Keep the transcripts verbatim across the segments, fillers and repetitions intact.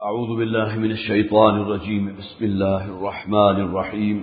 اعوذ باللہ من الشیطان الرجیم بسم اللہ الرحمن الرحیم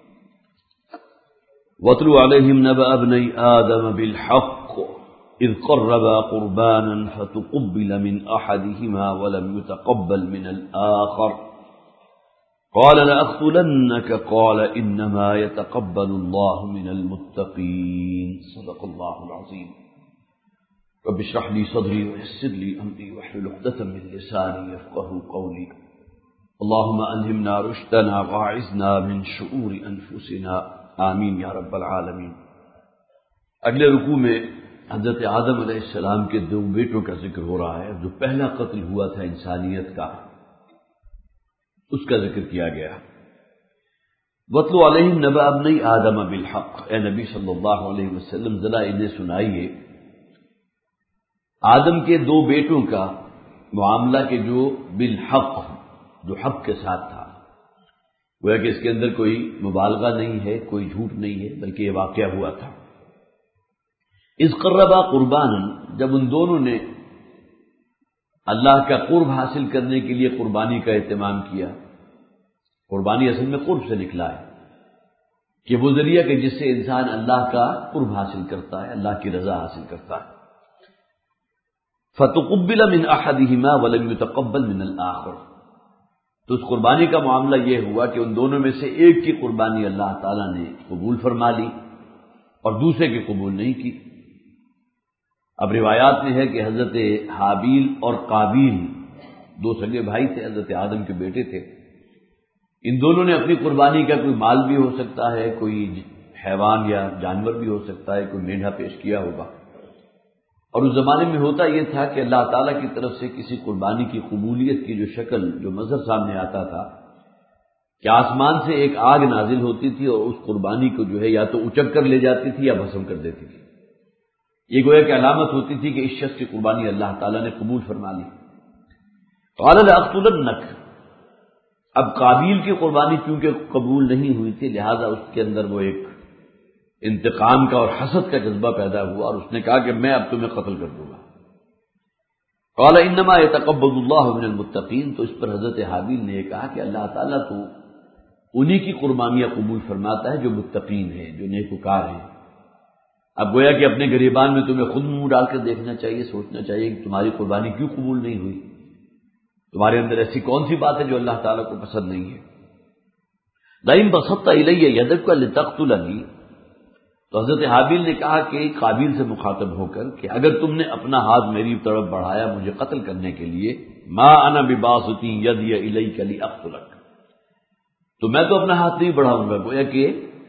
واتل علیہم نبأ ابنی آدم بالحق اذ قربا قربانا فتقبل من احدہما ولم يتقبل من الآخر قال لأقتلنك قال انما يتقبل اللہ من المتقین صدق اللہ العظیم رب اشرح لي صدري ويسر لي امري واحلل عقدة من لساني يفقهوا قولي اللهم الهمنا رشدنا واعذنا من شرور انفسنا آمین یا رب العالمین۔ اگلے رکوع میں حضرت آدم علیہ السلام کے دو بیٹوں کا ذکر ہو رہا ہے۔ جو پہلا قتل ہوا تھا انسانیت کا، اس کا ذکر کیا گیا۔ وَاتْلُ عَلَيْهِمْ نَبَأَ ابْنَيْ آدَمَ بِالْحَقِّ، اے نبی صلی اللہ علیہ وسلم ذرا انہیں سنائیے آدم کے دو بیٹوں کا معاملہ کے جو بالحق، جو حق کے ساتھ تھا، گویا کہ اس کے اندر کوئی مبالغہ نہیں ہے، کوئی جھوٹ نہیں ہے، بلکہ یہ واقعہ ہوا تھا۔ اذ قربا قربانا، جب ان دونوں نے اللہ کا قرب حاصل کرنے کے لیے قربانی کا اہتمام کیا۔ قربانی اصل میں قرب سے نکلا ہے کہ وہ ذریعہ کہ جس سے انسان اللہ کا قرب حاصل کرتا ہے، اللہ کی رضا حاصل کرتا ہے۔ فتقبل من احدہما ولم يتقبل من الآخر، تو اس قربانی کا معاملہ یہ ہوا کہ ان دونوں میں سے ایک کی قربانی اللہ تعالیٰ نے قبول فرما لی اور دوسرے کی قبول نہیں کی۔ اب روایات میں ہے کہ حضرت حابیل اور قابیل دو سگے بھائی تھے، حضرت آدم کے بیٹے تھے۔ ان دونوں نے اپنی قربانی کا کوئی مال بھی ہو سکتا ہے، کوئی حیوان یا جانور بھی ہو سکتا ہے، کوئی میڈھا پیش کیا ہوگا۔ اور اس زمانے میں ہوتا یہ تھا کہ اللہ تعالیٰ کی طرف سے کسی قربانی کی قبولیت کی جو شکل، جو منظر سامنے آتا تھا کہ آسمان سے ایک آگ نازل ہوتی تھی اور اس قربانی کو جو ہے یا تو اچک کر لے جاتی تھی یا بھسم کر دیتی تھی۔ یہ گویا کہ علامت ہوتی تھی کہ اس شخص کی قربانی اللہ تعالیٰ نے قبول فرما لی۔ قال لأقتلنك، اب قابیل کی قربانی چونکہ قبول نہیں ہوئی تھی، لہذا اس کے اندر وہ ایک انتقام کا اور حسد کا جذبہ پیدا ہوا اور اس نے کہا کہ میں اب تمہیں قتل کر دوں گا۔ قال انما يتقبل اللہ من المتقین، تو اس پر حضرت حابیل نے یہ کہا کہ اللہ تعالیٰ تو انہی کی قربانیاں قبول فرماتا ہے جو متقین ہیں، جو نیکوکار ہیں۔ اب گویا کہ اپنے گریبان میں تمہیں خود منہ ڈال کر دیکھنا چاہیے، سوچنا چاہیے کہ تمہاری قربانی کیوں قبول نہیں ہوئی، تمہارے اندر ایسی کون سی بات ہے جو اللہ تعالیٰ کو پسند نہیں ہے۔ لئن بسطت الی یدک لتقتلنی، تو حضرت حابیل نے کہا کہ قابیل سے مخاطب ہو کر کہ اگر تم نے اپنا ہاتھ میری طرف بڑھایا مجھے قتل کرنے کے لیے، ما انا بباسط یدی الیک لاقتلک، تو میں تو اپنا ہاتھ نہیں بڑھاؤں گا، گویا کہ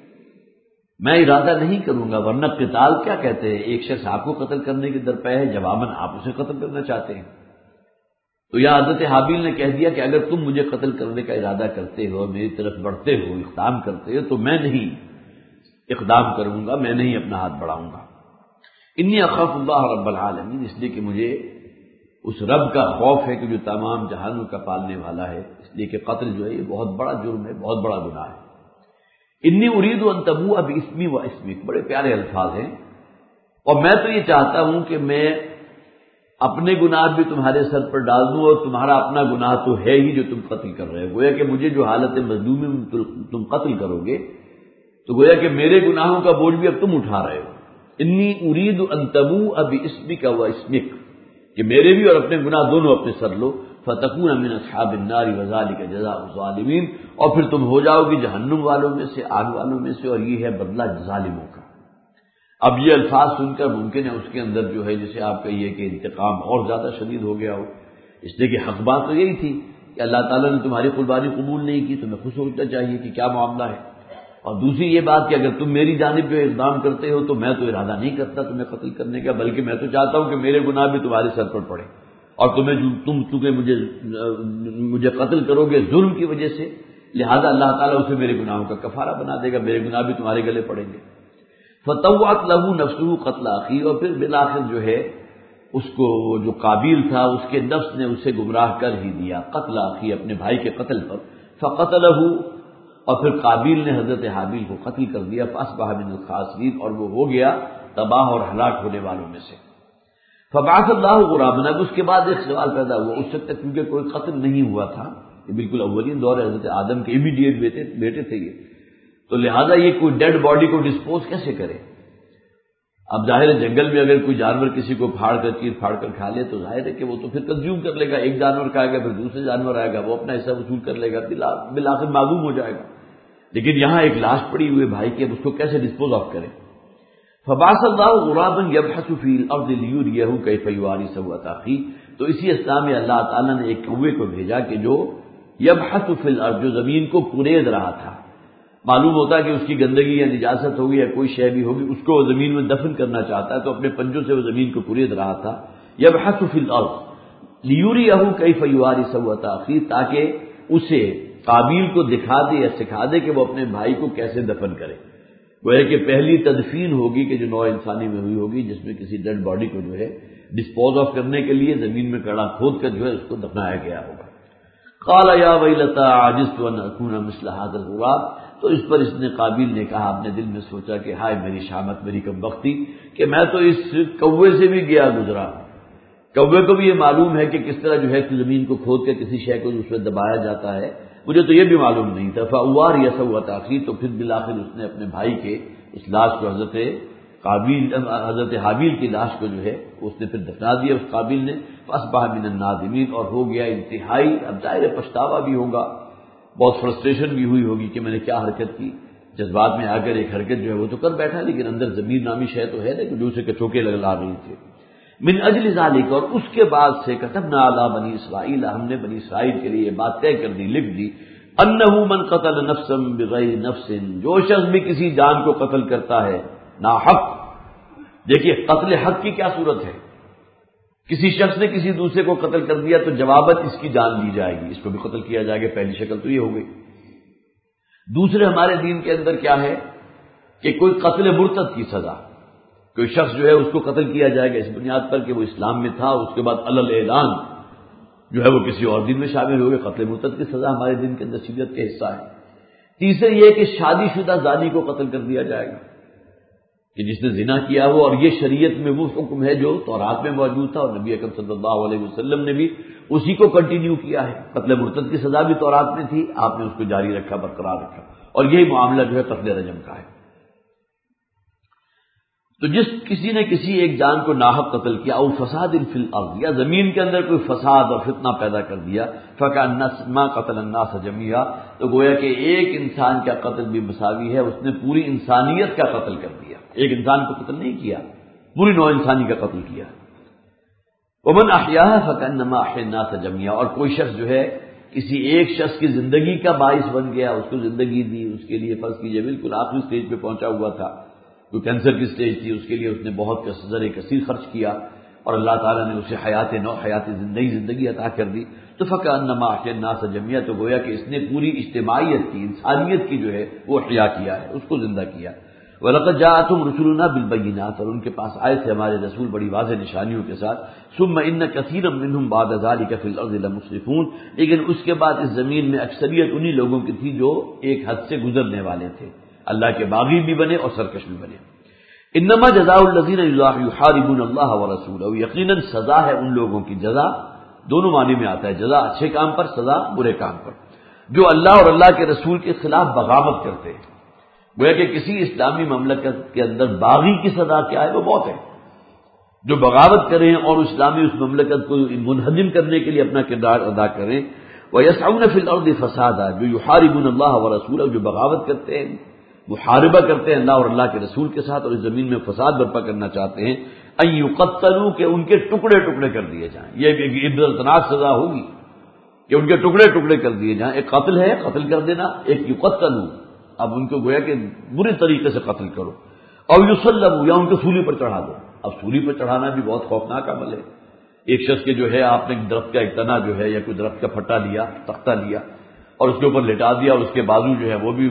میں ارادہ نہیں کروں گا، ورنہ قتال کیا کہتے ہیں، ایک شخص آپ کو قتل کرنے کے درپے ہے، جواباً آپ اسے قتل کرنا چاہتے ہیں۔ تو یا حضرت حابیل نے کہہ دیا کہ اگر تم مجھے قتل کرنے کا ارادہ کرتے ہو، میری طرف بڑھتے ہو، اقدام کرتے ہو، تو میں نہیں اقدام کروں گا، میں نہیں اپنا ہاتھ بڑھاؤں گا۔ انی اخاف اللہ رب العالمین، اس لیے کہ مجھے اس رب کا خوف ہے کہ جو تمام جہانوں کا پالنے والا ہے، اس لیے کہ قتل جو ہے یہ بہت بڑا جرم ہے، بہت بڑا گناہ ہے۔ انی ارید ان تبوء باسمی و اسمک، بڑے پیارے الفاظ ہیں، اور میں تو یہ چاہتا ہوں کہ میں اپنے گناہ بھی تمہارے سر پر ڈال دوں، اور تمہارا اپنا گناہ تو ہے ہی جو تم قتل کر رہے ہو، گویا کہ مجھے جو حالت مظلومی میں تم قتل کرو گے تو گویا کہ میرے گناہوں کا بوجھ بھی اب تم اٹھا رہے ہو۔ انی ارید ان تبوء باسمک و اسمک، کہ میرے بھی اور اپنے گناہ دونوں اپنے سر لو، فتکون من اصحاب النار وذلک جزاء الظالمین، اور پھر تم ہو جاؤ گی جہنم والوں میں سے، آگ والوں میں سے، اور یہ ہے بدلہ ظالموں کا۔ اب یہ الفاظ سن کر ممکن ہے اس کے اندر جو ہے جسے آپ کہیے کہ انتقام اور زیادہ شدید ہو گیا ہو، اس لیے کہ حق بات تو یہی تھی کہ اللہ تعالیٰ نے تمہاری قربانی قبول نہیں کی، تمہیں خود سوچنا چاہیے کہ کیا معاملہ ہے۔ اور دوسری یہ بات کہ اگر تم میری جانب جو اقدام کرتے ہو تو میں تو ارادہ نہیں کرتا تمہیں قتل کرنے کا، بلکہ میں تو چاہتا ہوں کہ میرے گناہ بھی تمہارے سر پر پڑے، اور تمہیں تم چونکہ مجھے مجھے قتل کرو گے ظلم کی وجہ سے، لہذا اللہ تعالیٰ اسے میرے گناہوں کا کفارہ بنا دے گا، میرے گناہ بھی تمہارے گلے پڑیں گے۔ فطوعت له نفسه قتل اخی، اور پھر بالآخر جو ہے اس کو جو قابیل تھا اس کے نفس نے اسے گمراہ کر ہی دیا، قتل اخی، اپنے بھائی کے قتل پر، فقتله، اور پھر قابیل نے حضرت حابیل کو قتل کر دیا، فاصبح من الخاسرین، اور وہ ہو گیا تباہ اور ہلاک ہونے والوں میں سے۔ فبعث اللہ غرابا، اب اس کے بعد ایک سوال پیدا ہوا، اس وقت تک کیونکہ کوئی قتل نہیں ہوا تھا، یہ بالکل اولین دور ہے، حضرت آدم کے امیڈیٹ بیٹے بیٹے تھے یہ، تو لہذا یہ کوئی ڈیڈ باڈی کو ڈسپوز کیسے کرے؟ اب ظاہر ہے جنگل میں اگر کوئی جانور کسی کو پھاڑ کر چیر پھاڑ کر کھا لے تو ظاہر ہے کہ وہ تو پھر کنزیوم کر لے گا، ایک جانور کھائے گا پھر دوسرے جانور آئے گا، وہ اپنا حصہ وصول کر لے گا، بالآخر معلوم ہو جائے گا۔ لیکن یہاں ایک لاش پڑی ہوئی بھائی کی، اب اس کو کیسے ڈسپوز آف کرے؟ فبعث اللہ غرابا یبحث فی الارض لیریہ کیف یواری سوءۃ اخیہ، تو اسی اسنا میں اللہ تعالیٰ نے ایک کوے کو بھیجا کہ جو یبحث فی الارض، جو زمین کو کرید رہا تھا، معلوم ہوتا ہے کہ اس کی گندگی یا نجاست ہوگی یا کوئی شے بھی ہوگی، اس کو وہ زمین میں دفن کرنا چاہتا ہے، تو اپنے پنجوں سے وہ زمین کو کرید رہا تھا۔ یبحث فی الارض لیریہ کیف یواری سوءۃ اخیہ، تاکہ اسے قابیل کو دکھا دے یا سکھا دے کہ وہ اپنے بھائی کو کیسے دفن کرے۔ وہ ہے کہ پہلی تدفین ہوگی کہ جو نوع انسانی میں ہوئی ہوگی، جس میں کسی ڈیڈ باڈی کو جو ہے ڈسپوز آف کرنے کے لیے زمین میں کڑا کھود کر جو ہے اس کو دفنایا گیا ہوگا۔ قال یا ویلتى عجزت ان اكون مثل هذا الغراب، تو اس پر اس نے قابیل نے کہا، اپنے دل میں سوچا کہ ہائے میری شامت، میری کم بختی کہ میں تو اس کوے سے بھی گیا گزرا۔ کوے کو بھی یہ معلوم ہے کہ کس طرح جو ہے زمین کو کھود کر کسی شے کو اس میں دبایا جاتا ہے، مجھے تو یہ بھی معلوم نہیں تھا۔ فأواری سوءۃ اخیہ، تو پھر بالآخر اس نے اپنے بھائی کے اس لاش کو، حضرت قابیل حضرت حابیل کی لاش کو جو ہے اس نے پھر دفنا دیا اس قابیل نے۔ فاصبح من النادمین، اور ہو گیا انتہائی، اب ظاہر پچھتاوا بھی ہوگا، بہت فرسٹریشن بھی ہوئی ہوگی کہ میں نے کیا حرکت کی، جذبات میں آ کر ایک حرکت جو ہے وہ تو کر بیٹھا، لیکن اندر ضمیر نامی شے تو ہے نا کہ دوسرے کے چوکے لگا رہی تھے۔ من اجل ذالک، اور اس کے بعد سے کتبنا علی بنی اسرائیل، ہم نے بنی اسرائیل کے لیے یہ بات طے کر دی، لکھ دی، انہ من قتل نفسا بغیر نفس، جو شخص بھی کسی جان کو قتل کرتا ہے ناحق، دیکھیے قتل حق کی کیا صورت ہے، کسی شخص نے کسی دوسرے کو قتل کر دیا تو جوابت اس کی جان لی جائے گی، اس کو بھی قتل کیا جائے گا، پہلی شکل تو یہ ہو گئی۔ دوسرے ہمارے دین کے اندر کیا ہے کہ کوئی قتل مرتد کی سزا، کوئی شخص جو ہے اس کو قتل کیا جائے گا اس بنیاد پر کہ وہ اسلام میں تھا، اس کے بعد علل اعلان جو ہے وہ کسی اور دین میں شامل ہو گئے، قتل مرتد کی سزا ہمارے دین کے اندر شریعت کا حصہ ہے۔ تیسرے یہ کہ شادی شدہ زانی کو قتل کر دیا جائے گا کہ جس نے زنا کیا ہو، اور یہ شریعت میں وہ حکم ہے جو تورات میں موجود تھا، اور نبی اکرم صلی اللہ علیہ وسلم نے بھی اسی کو کنٹینیو کیا ہے۔ قتل مرتد کی سزا بھی تورات میں تھی، آپ نے اس کو جاری رکھا، برقرار رکھا، اور یہی معاملہ جو ہے قتل رجم کا ہے۔ تو جس کسی نے کسی ایک جان کو ناحق قتل کیا، او فساد فی الارض، یا زمین کے اندر کوئی فساد اور فتنہ پیدا کر دیا، فکأنما قتل الناس جميعا، تو گویا کہ ایک انسان کا قتل بھی مساوی ہے، اس نے پوری انسانیت کا قتل کر دیا، ایک انسان کو قتل نہیں کیا، پوری نوع انسانی کا قتل کیا۔ ومن احیاها فکأنما احیا الناس جميعا، اور کوئی شخص جو ہے کسی ایک شخص کی زندگی کا باعث بن گیا، اس کو زندگی دی، اس کے لیے فرض کیجئے بالکل آخری سٹیج پہ پہنچا ہوا تھا، کوئی کینسر کی سٹیج تھی، اس کے لیے اس نے بہت زر کثیر خرچ کیا، اور اللہ تعالیٰ نے اسے حیات نو، حیات زندگی زندگی عطا کر دی، تو فکأنما احیا الناس جميعا، تو گویا کہ اس نے پوری اجتماعیت کی، انسانیت کی جو ہے وہ احیا کیا ہے، اس کو زندہ کیا۔ وَلَقَدْ جَاءَتْهُمْ رُسُلُنَا بِالْبَيِّنَاتِ، اور ان کے پاس آئے تھے ہمارے رسول بڑی واضح نشانیوں کے ساتھ۔ ثُمَّ إِنَّ كَثِيرًا مِّنْهُمْ بَعْدَ ذَلِكَ فِي الْأَرْضِ لَمُسْرِفُونَ، لیکن اس کے بعد اس زمین میں اکثریت انہی لوگوں کی تھی جو ایک حد سے گزرنے والے تھے، اللہ کے باغی بھی بنے اور سرکش بھی بنے۔ انما جزاء الذین یحاربون اللہ ورسولہ، یقیناً سزا ہے ان لوگوں کی، جزا دونوں معنی میں آتا ہے، جزا اچھے کام پر، سزا برے کام پر، جو اللہ اور اللہ کے رسول کے خلاف بغاوت کرتے ہیں۔ گویا کہ کسی اسلامی مملکت کے اندر باغی کی سزا کیا ہے، وہ موت ہے، جو بغاوت کریں اور اسلامی اس مملکت کو منہدم کرنے کے لیے اپنا کردار ادا کریں۔ وَيَسْعَوْنَ فِي الْأَرْضِ فَسَادًا، جو یحاربون اللہ ورسولہ، جو بغاوت کرتے ہیں، محاربہ کرتے ہیں اللہ اور اللہ کے رسول کے ساتھ، اور اس زمین میں فساد برپا کرنا چاہتے ہیں، ان یقتلوا، کہ ان کے ٹکڑے ٹکڑے کر دیے جائیں۔ یہ ایک عبرتناک سزا ہوگی کہ ان کے ٹکڑے ٹکڑے کر دیے جائیں۔ ایک قتل ہے، قتل کر دینا، ایک یقتلوا، اب ان کو گویا کہ برے طریقے سے قتل کرو، اور یصلبوا، یا ان کو سولی پر چڑھا دو۔ اب سولی پر چڑھانا بھی بہت خوفناک عمل ہے۔ ایک شخص کے جو ہے آپ نے درخت کا ایک تنا جو ہے یا کوئی درخت کا پھٹا لیا، تختہ لیا، اور اس کے اوپر لٹا دیا، اور اس کے بازو جو ہے وہ بھی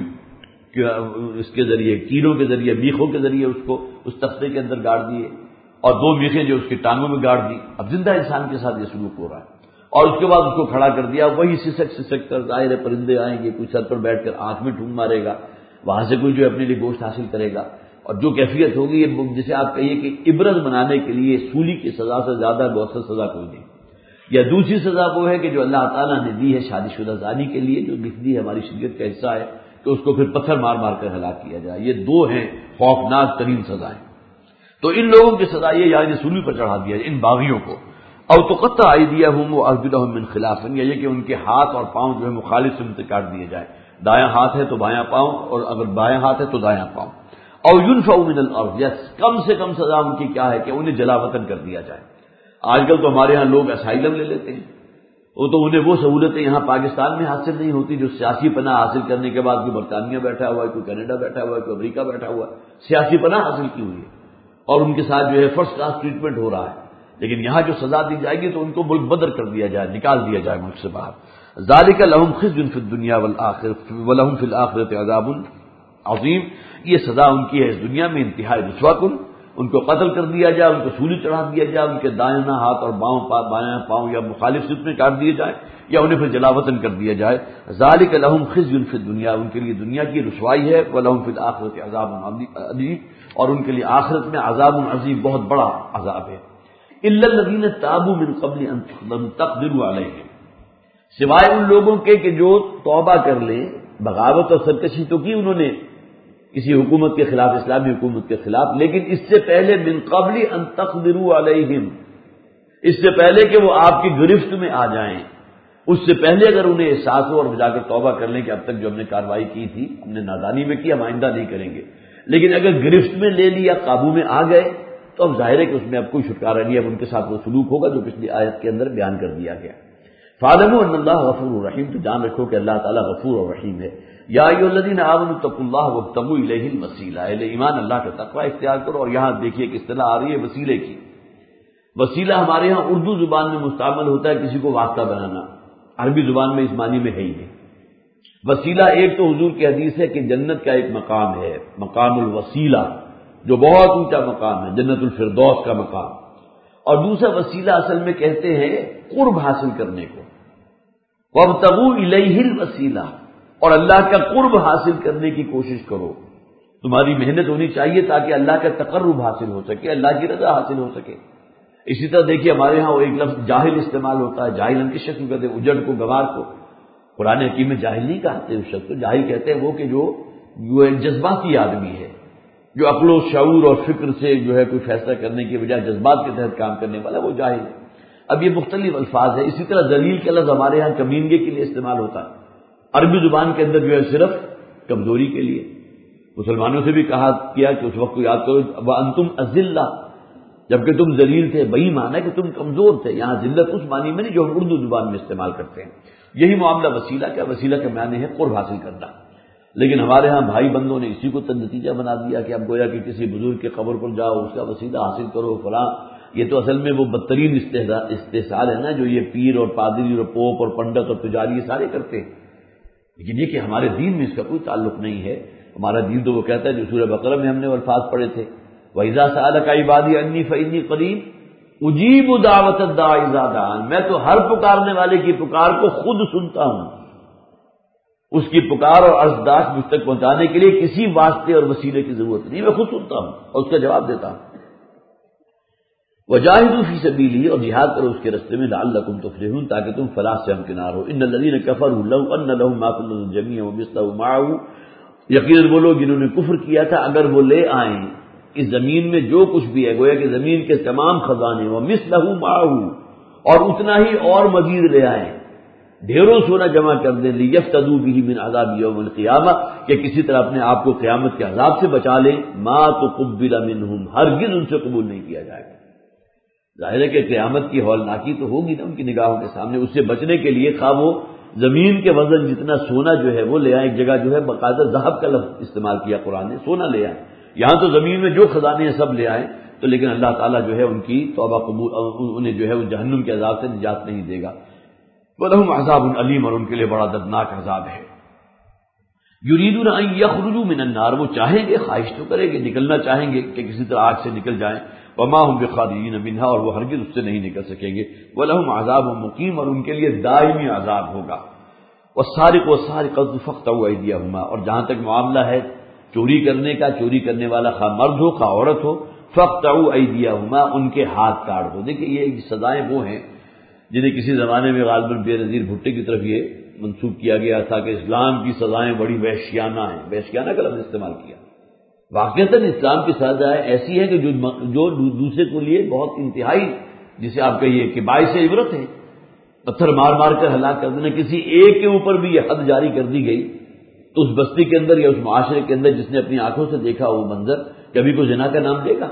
اس کے ذریعے، کیڑوں کے ذریعے، میخوں کے ذریعے اس کو اس تختے کے اندر گاڑ دیے، اور دو میخیں جو اس کی ٹانگوں میں گاڑ دی۔ اب زندہ انسان کے ساتھ یہ سلوک ہو رہا ہے، اور اس کے بعد اس کو کھڑا کر دیا، وہی سسک سسک کر، ظاہر پرندے آئیں گے، کوئی سر پر بیٹھ کر آنکھ میں ٹھونگ مارے گا، وہاں سے کوئی جو اپنے لیے گوشت حاصل کرے گا۔ اور جو کیفیت ہوگی یہ جسے آپ کہیے کہ عبرت بنانے کے لیے سولی کی سزا سے زیادہ مؤثر سزا کوئی نہیں. یا دوسری سزا وہ ہے کہ جو اللہ تعالیٰ نے دی ہے شادی شدہ زانی کے لیے، جو لکھ دی ہے ہماری شریعت کا حصہ ہے کہ اس کو پھر پتھر مار مار کر ہلاک کیا جائے. یہ دو ہیں خوفناک ترین سزائیں. تو ان لوگوں کی سزا یہ یعنی سولی پر چڑھا دیا جائے ان باغیوں کو. او تقطع ایدیہم وارجلہم من خلاف، یا یہ کہ ان کے ہاتھ اور پاؤں جو ہے مخالف سمت سے کاٹ دیے جائے. دایاں ہاتھ ہے تو بایاں پاؤں، اور اگر بایاں ہاتھ ہے تو دایاں پاؤں. او ینفعوا من الارض، یا کم سے کم سزا ان کی کیا ہے کہ انہیں جلا وطن کر دیا جائے. آج کل تو ہمارے ہاں لوگ اسائلم لے لیتے ہیں، وہ تو انہیں وہ سہولتیں یہاں پاکستان میں حاصل نہیں ہوتی جو سیاسی پناہ حاصل کرنے کے بعد کوئی برطانیہ بیٹھا ہوا ہے، کوئی کینیڈا بیٹھا ہوا ہے، کوئی امریکہ بیٹھا ہوا ہے، سیاسی پناہ حاصل کی ہوئی ہے اور ان کے ساتھ جو ہے فرسٹ کلاس ٹریٹمنٹ ہو رہا ہے. لیکن یہاں جو سزا دی جائے گی تو ان کو ملک بدر کر دیا جائے، نکال دیا جائے ملک سے باہر. ذالک لہم خزی فی الدنیا والآخرۃ ولہم فی الآخرۃ عذاب عظیم. یہ سزا ان کی ہے اس دنیا میں انتہائی رسوا کن. ان کو قتل کر دیا جائے، ان کو سولی چڑھا دیا جائے، ان کے دایاں ہاتھ اور باؤں بایاں پاؤں یا مخالف سمت میں کاٹ دیے جائے، یا انہیں پھر جلا وطن کر دیا جائے. ذالک لہم خزی فی الدنیا، ان کے لیے دنیا کی رسوائی ہے. ولہم فی الآخرۃ عذاب عظیم، اور ان کے لیے آخرت میں عذاب عظیم بہت بڑا عذاب ہے. الا الذین تابوا من قبل ان تقدروا علیہم، سوائے ان لوگوں کے کہ جو توبہ کر لیں. بغاوت اور سرکشی تو کی انہوں نے کسی حکومت کے خلاف، اسلامی حکومت کے خلاف، لیکن اس سے پہلے من قبل ان تقدروا علیہم، اس سے پہلے کہ وہ آپ کی گرفت میں آ جائیں، اس سے پہلے اگر انہیں احساس ہو اور جا کر توبہ کر لیں کہ اب تک جو ہم نے کارروائی کی تھی ہم نے نادانی میں کی، ہم آئندہ نہیں کریں گے. لیکن اگر گرفت میں لے لیا، قابو میں آ گئے، تو اب ظاہر ہے کہ اس میں اب کوئی چھٹکارا نہیں ہے، اب ان کے ساتھ وہ سلوک ہوگا جو پچھلی آیت کے اندر بیان کر دیا گیا. فاعلموا ان اللہ غفور رحیم، تو جان رکھو کہ اللہ تعالیٰ غفور اور رحیم ہے. یا ایھا الذین آمنوا اتقوا اللہ وابتغوا الیہ الوسیلہ، اہل ایمان اللہ کا تقوی اختیار کرو. اور یہاں دیکھیے کہ اصطلاح آ رہی ہے وسیلے کی. وسیلہ ہمارے ہاں اردو زبان میں مستعمل ہوتا ہے کسی کو واسطہ بنانا، عربی زبان میں اس معنی میں ہے ہی نہیں. وسیلہ ایک تو حضور کی حدیث ہے کہ جنت کا ایک مقام ہے، مقام الوسیلہ، جو بہت اونچا مقام ہے، جنت الفردوس کا مقام. اور دوسرا وسیلہ اصل میں کہتے ہیں قرب حاصل کرنے کو. وابتغوا الیہ الوسیلہ، اور اللہ کا قرب حاصل کرنے کی کوشش کرو. تمہاری محنت ہونی چاہیے تاکہ اللہ کا تقرب حاصل ہو سکے، اللہ کی رضا حاصل ہو سکے. اسی طرح دیکھیے ہمارے ہاں وہ ایک لفظ جاہل استعمال ہوتا ہے. جاہل ہم کس شخص کو کہتے ہیں؟ اجڑ کو، گوار کو. قرآن حکیم میں جاہل نہیں کہتے اس شخص کو. جاہل کہتے ہیں وہ کہ جو جو ایک جذباتی آدمی ہے، جو عقل و شعور اور فکر سے جو ہے کوئی فیصلہ کرنے کے بجائے جذبات کے تحت کام کرنے والا، وہ جاہل ہے. اب یہ مختلف الفاظ ہے. اسی طرح ذلیل کا لفظ ہمارے ہاں کمینگے کے لیے استعمال ہوتا ہے، عربی زبان کے اندر جو ہے صرف کمزوری کے لیے. مسلمانوں سے بھی کہا کیا کہ اس وقت کو یاد کرو وانتم اذلہ، جبکہ تم ذلیل تھے. بہی معنی ہے کہ تم کمزور تھے. یہاں ذلت اس معنی میں نہیں جو ہم اردو زبان میں استعمال کرتے ہیں. یہی معاملہ وسیلہ کا. وسیلہ کا معنی ہے قرب حاصل کرنا. لیکن ہمارے ہاں بھائی بندوں نے اسی کو نتیجہ بنا دیا کہ اب گویا کہ کسی بزرگ کے قبر پر جاؤ، اس کا وسیلہ حاصل کرو فلاں. یہ تو اصل میں وہ بدترین استحصال ہے نا جو یہ پیر اور پادری اور پوپ اور پنڈت اور پجاری یہ سارے کرتے ہیں. لیکن یہ کہ ہمارے دین میں اس کا کوئی تعلق نہیں ہے. ہمارا دین تو وہ کہتا ہے جو سورہ بقرہ میں ہم نے الفاظ پڑھے تھے، وَإِذَا سَأَلَكَ عِبَادِي عَنِّي فَإِنِّي قَرِيبٌ أُجِيبُ دَعْوَةَ الدَّاعِ إِذَا دَعَانِ، میں تو ہر پکارنے والے کی پکار کو خود سنتا ہوں. اس کی پکار اور عرضداشت مجھ تک پہنچانے کے لیے کسی واسطے اور وسیلے کی ضرورت نہیں، میں خود سنتا ہوں اور اس کا جواب دیتا ہوں. وجاہدوا فی سبیلہ، اور جہاد کرو اس کے راستے میں، لعلکم تفلحون، تاکہ تم فلاح سے ہمکنار ہو. ان الذین کفروا لو ان لهم ما فی الارض جميعا ومثله معه، یقیناً وہ لوگ جنہوں نے کفر کیا تھا اگر وہ لے آئیں اس زمین میں جو کچھ بھی ہے، گویا کہ زمین کے تمام خزانے، ومثله معه، اور اتنا ہی اور مزید لے آئیں، ڈھیروں سونا جمع کر دیں، لیفتدوا به من عذاب یوم القیامہ، کہ کسی طرح اپنے آپ کو قیامت کے عذاب سے بچا لیں. ما تقبل منهم، ہرگز ان سے قبول نہیں کیا جائے گا. ظاہر ہے کہ قیامت کی ہولناکی تو ہوگی نا ان کی نگاہوں کے سامنے. اس سے بچنے کے لیے خواہ وہ زمین کے وزن جتنا سونا جو ہے وہ لے آئیں. ایک جگہ جو ہے باقاعدہ ذہب کا لفظ استعمال کیا قرآن نے، سونا لے آئیں. یہاں تو زمین میں جو خزانے ہیں سب لے آئیں، تو لیکن اللہ تعالیٰ جو ہے ان کی توبہ قبول، انہیں جو ہے وہ جہنم کے عذاب سے نجات نہیں دے گا. وَلَهُمْ عَذَابٌ أَلِيمٌ، اور ان کے لیے بڑا دردناک عذاب ہے. یریدون ان یخرجوا من النار، وہ چاہیں گے، خواہش تو کریں گے، نکلنا چاہیں گے کہ کسی طرح آگ سے نکل جائیں. وما هم بخارجین منها، اور وہ ہرگز اس سے نہیں نکل سکیں گے. ولہم عذاب مقیم، اور ان کے لیے دائمی عذاب ہوگا. والسارق والسارقۃ فاقطعوا ایدیہما، اور جہاں تک معاملہ ہے چوری کرنے کا، چوری کرنے والا خواہ مرد ہو خواہ عورت ہو، فاقطعوا ایدیہما، ان کے ہاتھ کاٹ دو۔ دیکھیں یہ سزائیں وہ ہیں جنہیں کسی زمانے میں غالباً بے نظیر بھٹے کی طرف یہ منسوب کیا گیا تھا کہ اسلام کی سزائیں بڑی وحشیانہ ہیں، وحشیانہ کا لفظ استعمال کیا۔ واقعتاً اسلام کی سزائیں ایسی ہیں کہ جو جو دوسرے کو لیے بہت انتہائی، جسے آپ کہیے کہ باعث عبرت ہے۔ پتھر مار مار کر ہلاک کر دینا، کسی ایک کے اوپر بھی یہ حد جاری کر دی گئی تو اس بستی کے اندر یا اس معاشرے کے اندر جس نے اپنی آنکھوں سے دیکھا وہ منظر، کبھی کوئی زنا کا نام دے گا؟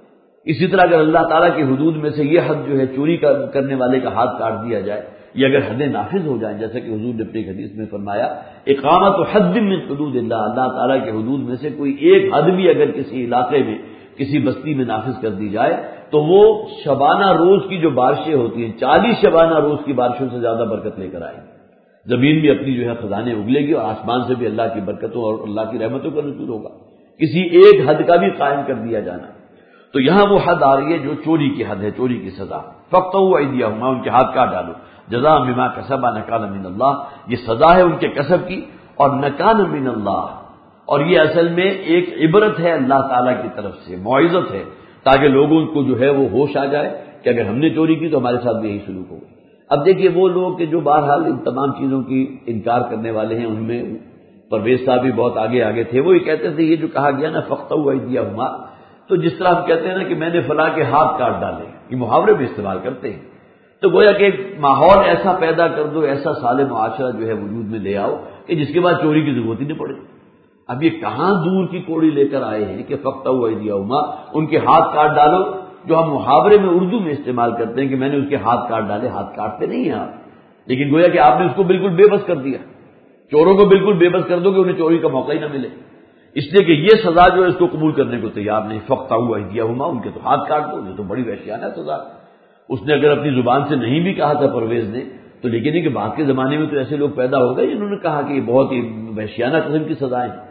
اسی طرح اگر اللہ تعالیٰ کی حدود میں سے یہ حد جو ہے چوری کرنے والے کا ہاتھ کاٹ دیا جائے، یہ اگر حدیں نافذ ہو جائیں، جیسا کہ حضور نے اپنی حدیث میں فرمایا اقامت حد من حدود اللہ، اللہ تعالیٰ کے حدود میں سے کوئی ایک حد بھی اگر کسی علاقے میں کسی بستی میں نافذ کر دی جائے تو وہ شبانہ روز کی جو بارشیں ہوتی ہیں، چالیس شبانہ روز کی بارشوں سے زیادہ برکت لے کر آئیں گی۔ زمین بھی اپنی جو ہے خزانے اگلے گی اور آسمان سے بھی اللہ کی برکتوں اور اللہ کی رحمتوں کا نزول ہوگا۔ کسی ایک حد کا بھی قائم کر دیا جانا، تو یہاں وہ حد آ رہی ہے جو چوری کی حد ہے، چوری کی سزا۔ فاقطعوا ایدیہما، ان کے ہاتھ کاٹ ڈالو، جزاء بما کسبا نکالا من اللہ، یہ سزا ہے ان کے کسب کی اور نکال من اللہ، اور یہ اصل میں ایک عبرت ہے اللہ تعالیٰ کی طرف سے، موعظت ہے، تاکہ لوگوں کو جو ہے وہ ہوش آ جائے کہ اگر ہم نے چوری کی تو ہمارے ساتھ بھی یہی سلوک ہوگا۔ اب دیکھیے وہ لوگ کہ جو بہرحال ان تمام چیزوں کی انکار کرنے والے ہیں، ان میں پرویز صاحب بھی بہت آگے آگے تھے، وہ یہ کہتے تھے یہ جو کہا گیا نا فاقطعوا ایدیہما، تو جس طرح ہم کہتے ہیں نا کہ میں نے فلاں کے ہاتھ کاٹ ڈالے، یہ محاورے بھی استعمال کرتے ہیں، تو گویا کہ ایک ماحول ایسا پیدا کر دو، ایسا سال معاشرہ جو ہے وجود میں لے آؤ کہ جس کے بعد چوری کی ضرورت ہی نہیں پڑے۔ اب یہ کہاں دور کی کوڑی لے کر آئے ہیں کہ فاقطعوا ایدیہما، ان کے ہاتھ کاٹ ڈالو، جو ہم محاورے میں اردو میں استعمال کرتے ہیں کہ میں نے اس کے ہاتھ کاٹ ڈالے، ہاتھ کاٹتے نہیں ہیں آپ، لیکن گویا کہ آپ نے اس کو بالکل بے بس کر دیا، چوروں کو بالکل بے بس کر دو کہ انہیں چوری کا موقع ہی نہ ملے، اس لیے کہ یہ سزا جو ہے اس کو قبول کرنے کو تیار نہیں۔ فاقطعوا ایدیہما، ان کے تو ہاتھ کاٹ دو، یہ تو بڑی وحشیانہ سزا۔ اس نے اگر اپنی زبان سے نہیں بھی کہا تھا پرویز نے تو، لیکن یہ کہ بعد کے زمانے میں تو ایسے لوگ پیدا ہو گئے جنہوں نے کہا کہ یہ بہت ہی وحشیانہ قسم کی سزائیں ہیں۔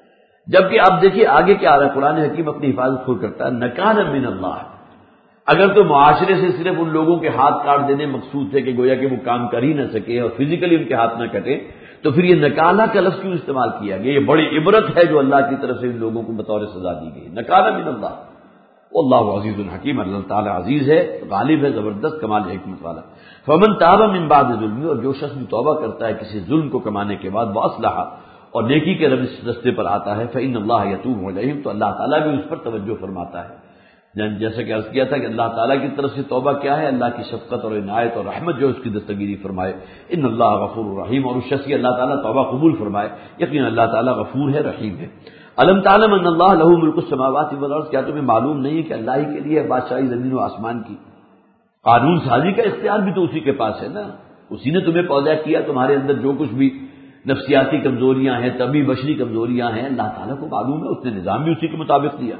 جبکہ آپ دیکھیے آگے کیا آ رہا ہے، قرآن حکیم اپنی حفاظت خود کرتا ہے، نکالا من اللہ۔ اگر تو معاشرے سے صرف ان لوگوں کے ہاتھ کاٹ دینے مقصود تھے کہ گویا کہ وہ کام کر ہی نہ سکے اور فزیکلی ان کے ہاتھ نہ کٹے، تو پھر یہ نکالا کا لفظ کیوں استعمال کیا گیا؟ یہ بڑی عبرت ہے جو اللہ کی طرف سے ان لوگوں کو بطور سزا دی گئی، نکالا من اللہ۔ اللہ عزیز الحکیم، اللہ تعالیٰ عزیز ہے، غالب ہے، زبردست، کمال حکمت والا۔ فمن تاب من بعد ظلم، اور جو شخص توبہ کرتا ہے کسی ظلم کو کمانے کے بعد، واصلح، اور نیکی کے رستے پر آتا ہے، فإن اللہ یتوب علیہم، تو اللہ تعالیٰ بھی اس پر توجہ فرماتا ہے۔ جیسا کہ عرض کیا تھا کہ اللہ تعالیٰ کی طرف سے توبہ کیا ہے، اللہ کی شفقت اور عنایت اور رحمت جو اس کی دستگیری فرمائے، ان اللہ غفور رحیم، اور اس شخص کی اللہ تعالیٰ توبہ قبول فرمائے، یقینا اللہ تعالیٰ غفور ہے، رحیم ہے۔ الم تعلم ان اللہ لہ ملک السماوات والارض، کیا تمہیں معلوم نہیں ہے کہ اللہ ہی کے لیے ہے بادشاہی زمین و آسمان کی؟ قانون سازی کا اختیار بھی تو اسی کے پاس ہے نا، اسی نے تمہیں پیدا کیا، تمہارے اندر جو کچھ بھی نفسیاتی کمزوریاں ہیں، طبی بشری کمزوریاں ہیں، اللہ تعالیٰ کو معلوم ہے، اس نے نظام بھی اسی کے مطابق دیا۔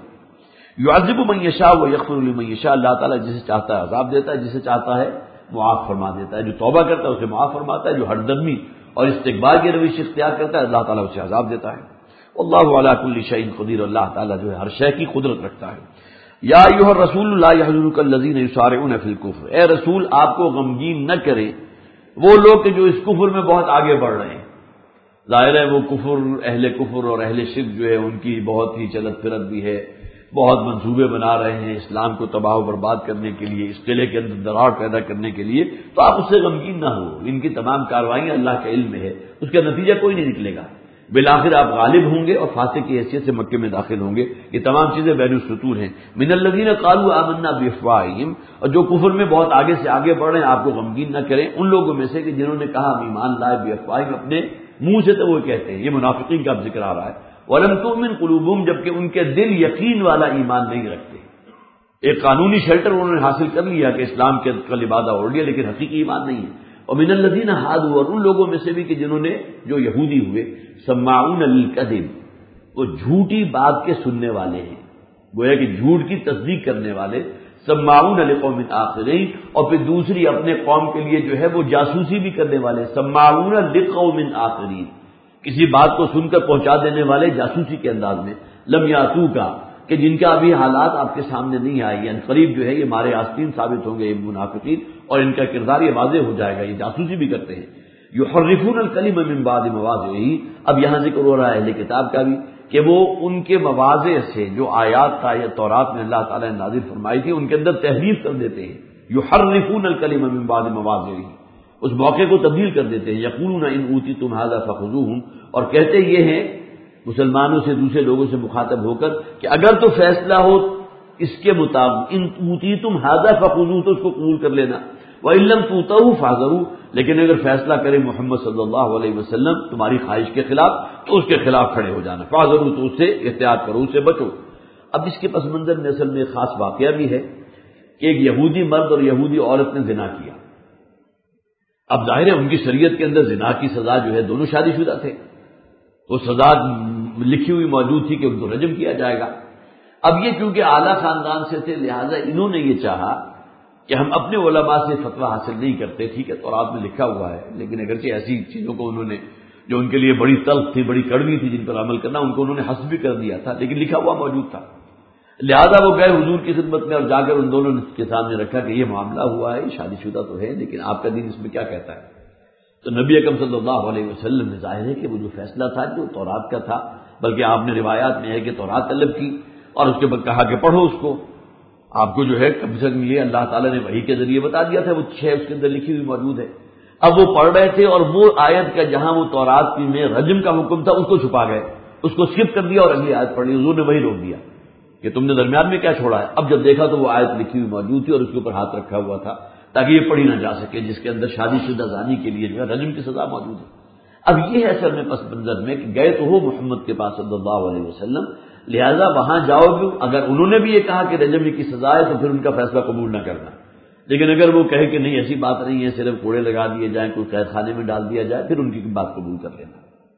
یعذب من یشاء ویغفر لمن یشاء، اللہ تعالیٰ جسے چاہتا ہے عذاب دیتا ہے، جسے چاہتا ہے معاف فرما دیتا ہے، جو توبہ کرتا ہے اسے معاف فرماتا ہے، جو ہر دمی اور استقبال کی روش اختیار کرتا ہے اللہ تعالیٰ اسے عذاب دیتا ہے۔ اللہ علی کل شیء قدیر، اللہ تعالیٰ جو ہے ہر شے کی قدرت رکھتا ہے۔ یا ایھا الرسول لا یحزنک الذین یسارعون فی الکفر، اے رسول آپ کو غمگین نہ کریں وہ لوگ کہ جو اس کفر میں بہت آگے بڑھ رہے ہیں۔ ظاہر ہے وہ کفر، اہل کفر اور اہل شرک جو ہے ان کی بہت ہی چلت پھرت بھی ہے، بہت منصوبے بنا رہے ہیں اسلام کو تباہ و برباد کرنے کے لیے، اس قلعے کے اندر دراڑ پیدا کرنے کے لیے، تو آپ اس سے غمگین نہ ہو، ان کی تمام کارروائیاں اللہ کے علم میں ہے، اس کا نتیجہ کوئی نہیں نکلے گا، بالآخر آپ غالب ہوں گے اور فاتح کی حیثیت سے مکے میں داخل ہوں گے۔ یہ تمام چیزیں بین السطور ہیں۔ من الذین قالوا آمنا بافواہہم، اور جو کفر میں بہت آگے سے آگے بڑھ رہے ہیں آپ کو غمگین نہ کریں ان لوگوں میں سے کہ جنہوں نے کہا ہم ایمان لائے، بافواہہم اپنے منہ سے تو وہ کہتے ہیں، یہ منافقین کا اب ذکر آ رہا ہے، وَلَمْ تُؤْمِنْ قُلُوبُهُمْ، جبکہ ان کے دل یقین والا ایمان نہیں رکھتے۔ ایک قانونی شیلٹر انہوں نے حاصل کر لیا کہ اسلام کے کا لبادہ اوڑھ لیا، لیکن حقیقی ایمان نہیں ہے۔ وَمِنَ الَّذِينَ هَادُوا، اور ان لوگوں میں سے بھی کہ جنہوں نے جو یہودی ہوئے، سماعون للکذب، وہ جھوٹی بات کے سننے والے ہیں، گویا کہ جھوٹ کی تصدیق کرنے والے، سماعون لقوم آخرین، اور پھر دوسری اپنے قوم کے لیے جو ہے وہ جاسوسی بھی کرنے والے، سماعون لقوم آخرین، کسی بات کو سن کر پہنچا دینے والے جاسوسی کے انداز میں، لم یاتو کا، کہ جن کا ابھی حالات آپ کے سامنے نہیں آئے، یعنی قریب جو ہے یہ مارے آستین ثابت ہوں گے یہ منافقین، اور ان کا کردار یہ واضح ہو جائے گا، یہ جاسوسی بھی کرتے ہیں۔ یحرفون الکلم من بعد مواضعہ، اب یہاں ذکر ہو رہا ہے اہل کتاب کا بھی کہ وہ ان کے مواضع سے جو آیات تھا یا تورات میں اللہ تعالیٰ نے نازل فرمائی تھی ان کے اندر تحریف کر دیتے ہیں. یحرفون الکلم من بعد مواضعہ، اس موقع کو تبدیل کر دیتے ہیں. یقولون ان اوتیتم ھذا فخذوہ، اور کہتے یہ ہیں مسلمانوں سے دوسرے لوگوں سے مخاطب ہو کر کہ اگر تو فیصلہ ہو اس کے مطابق ان اوتیتم ھذا فخذوہ تو اس کو قبول کر لینا، وَإِن لَّمْ تُؤْتَوْهُ فَاحْذَرُوا، لیکن اگر فیصلہ کرے محمد صلی اللہ علیہ وسلم تمہاری خواہش کے خلاف تو اس کے خلاف کھڑے ہو جانا، فَاحْذَرُوا، تو اس سے احتیاط کرو، اس سے بچو. اب اس کے پس منظر میں اصل میں ایک خاص واقعہ بھی ہے کہ ایک یہودی مرد اور یہودی عورت نے زنا کیا. اب ظاہر ہے ان کی شریعت کے اندر زنا کی سزا جو ہے دونوں شادی شدہ تھے، وہ سزا لکھی ہوئی موجود تھی کہ ان کو رجم کیا جائے گا. اب یہ چونکہ اعلیٰ خاندان سے تھے لہذا انہوں نے یہ چاہا کہ ہم اپنے علماء سے فتویٰ حاصل نہیں کرتے، ٹھیک ہے تورات میں لکھا ہوا ہے، لیکن اگرچہ ایسی چیزوں کو انہوں نے جو ان کے لیے بڑی تلخ تھی، بڑی کڑوی تھی، جن پر عمل کرنا ان کو انہوں نے حذف بھی کر دیا تھا، لیکن لکھا ہوا موجود تھا. لہذا وہ گئے حضور کی خدمت میں اور جا کر ان دونوں نے کے سامنے رکھا کہ یہ معاملہ ہوا ہے، شادی شدہ تو ہے لیکن آپ کا دین اس میں کیا کہتا ہے. تو نبی اکرم صلی اللہ علیہ وسلم نے ظاہر ہے کہ وہ جو فیصلہ تھا جو تورات کا تھا، بلکہ آپ نے روایات میں ہے کہ تورات طلب کی اور اس کے بعد کہا کہ پڑھو اس کو، آپ کو جو ہے کم سے کم یہ اللہ تعالیٰ نے وحی کے ذریعے بتا دیا تھا، وہ چھ اس کے اندر لکھی ہوئی موجود ہے. اب وہ پڑھ رہے تھے اور وہ آیت کا جہاں وہ تورات میں رجم کا حکم تھا اس کو چھپا گئے، اس کو اسکپ کر دیا اور اگلی آیت پڑھ لی. حضور نے وہی روک دیا کہ تم نے درمیان میں کیا چھوڑا ہے. اب جب دیکھا تو وہ آیت لکھی ہوئی موجود تھی اور اس کے اوپر ہاتھ رکھا ہوا تھا تاکہ یہ پڑھی نہ جا سکے، جس کے اندر شادی شدہ زانی کے لیے جو ہے رجم کی سزا موجود ہے. اب یہ ہے اصل میں پس منظر میں کہ گئے تو ہو محمد کے پاس صلی اللہ علیہ وسلم، لہذا وہاں جاؤ گے. اگر انہوں نے بھی یہ کہا کہ رجم کی سزا ہے تو پھر ان کا فیصلہ قبول نہ کرنا، لیکن اگر وہ کہے کہ نہیں ایسی بات نہیں ہے، صرف کوڑے لگا دیے جائیں، کوئی قید خانے میں ڈال دیا جائے، پھر ان کی بات قبول کر لینا.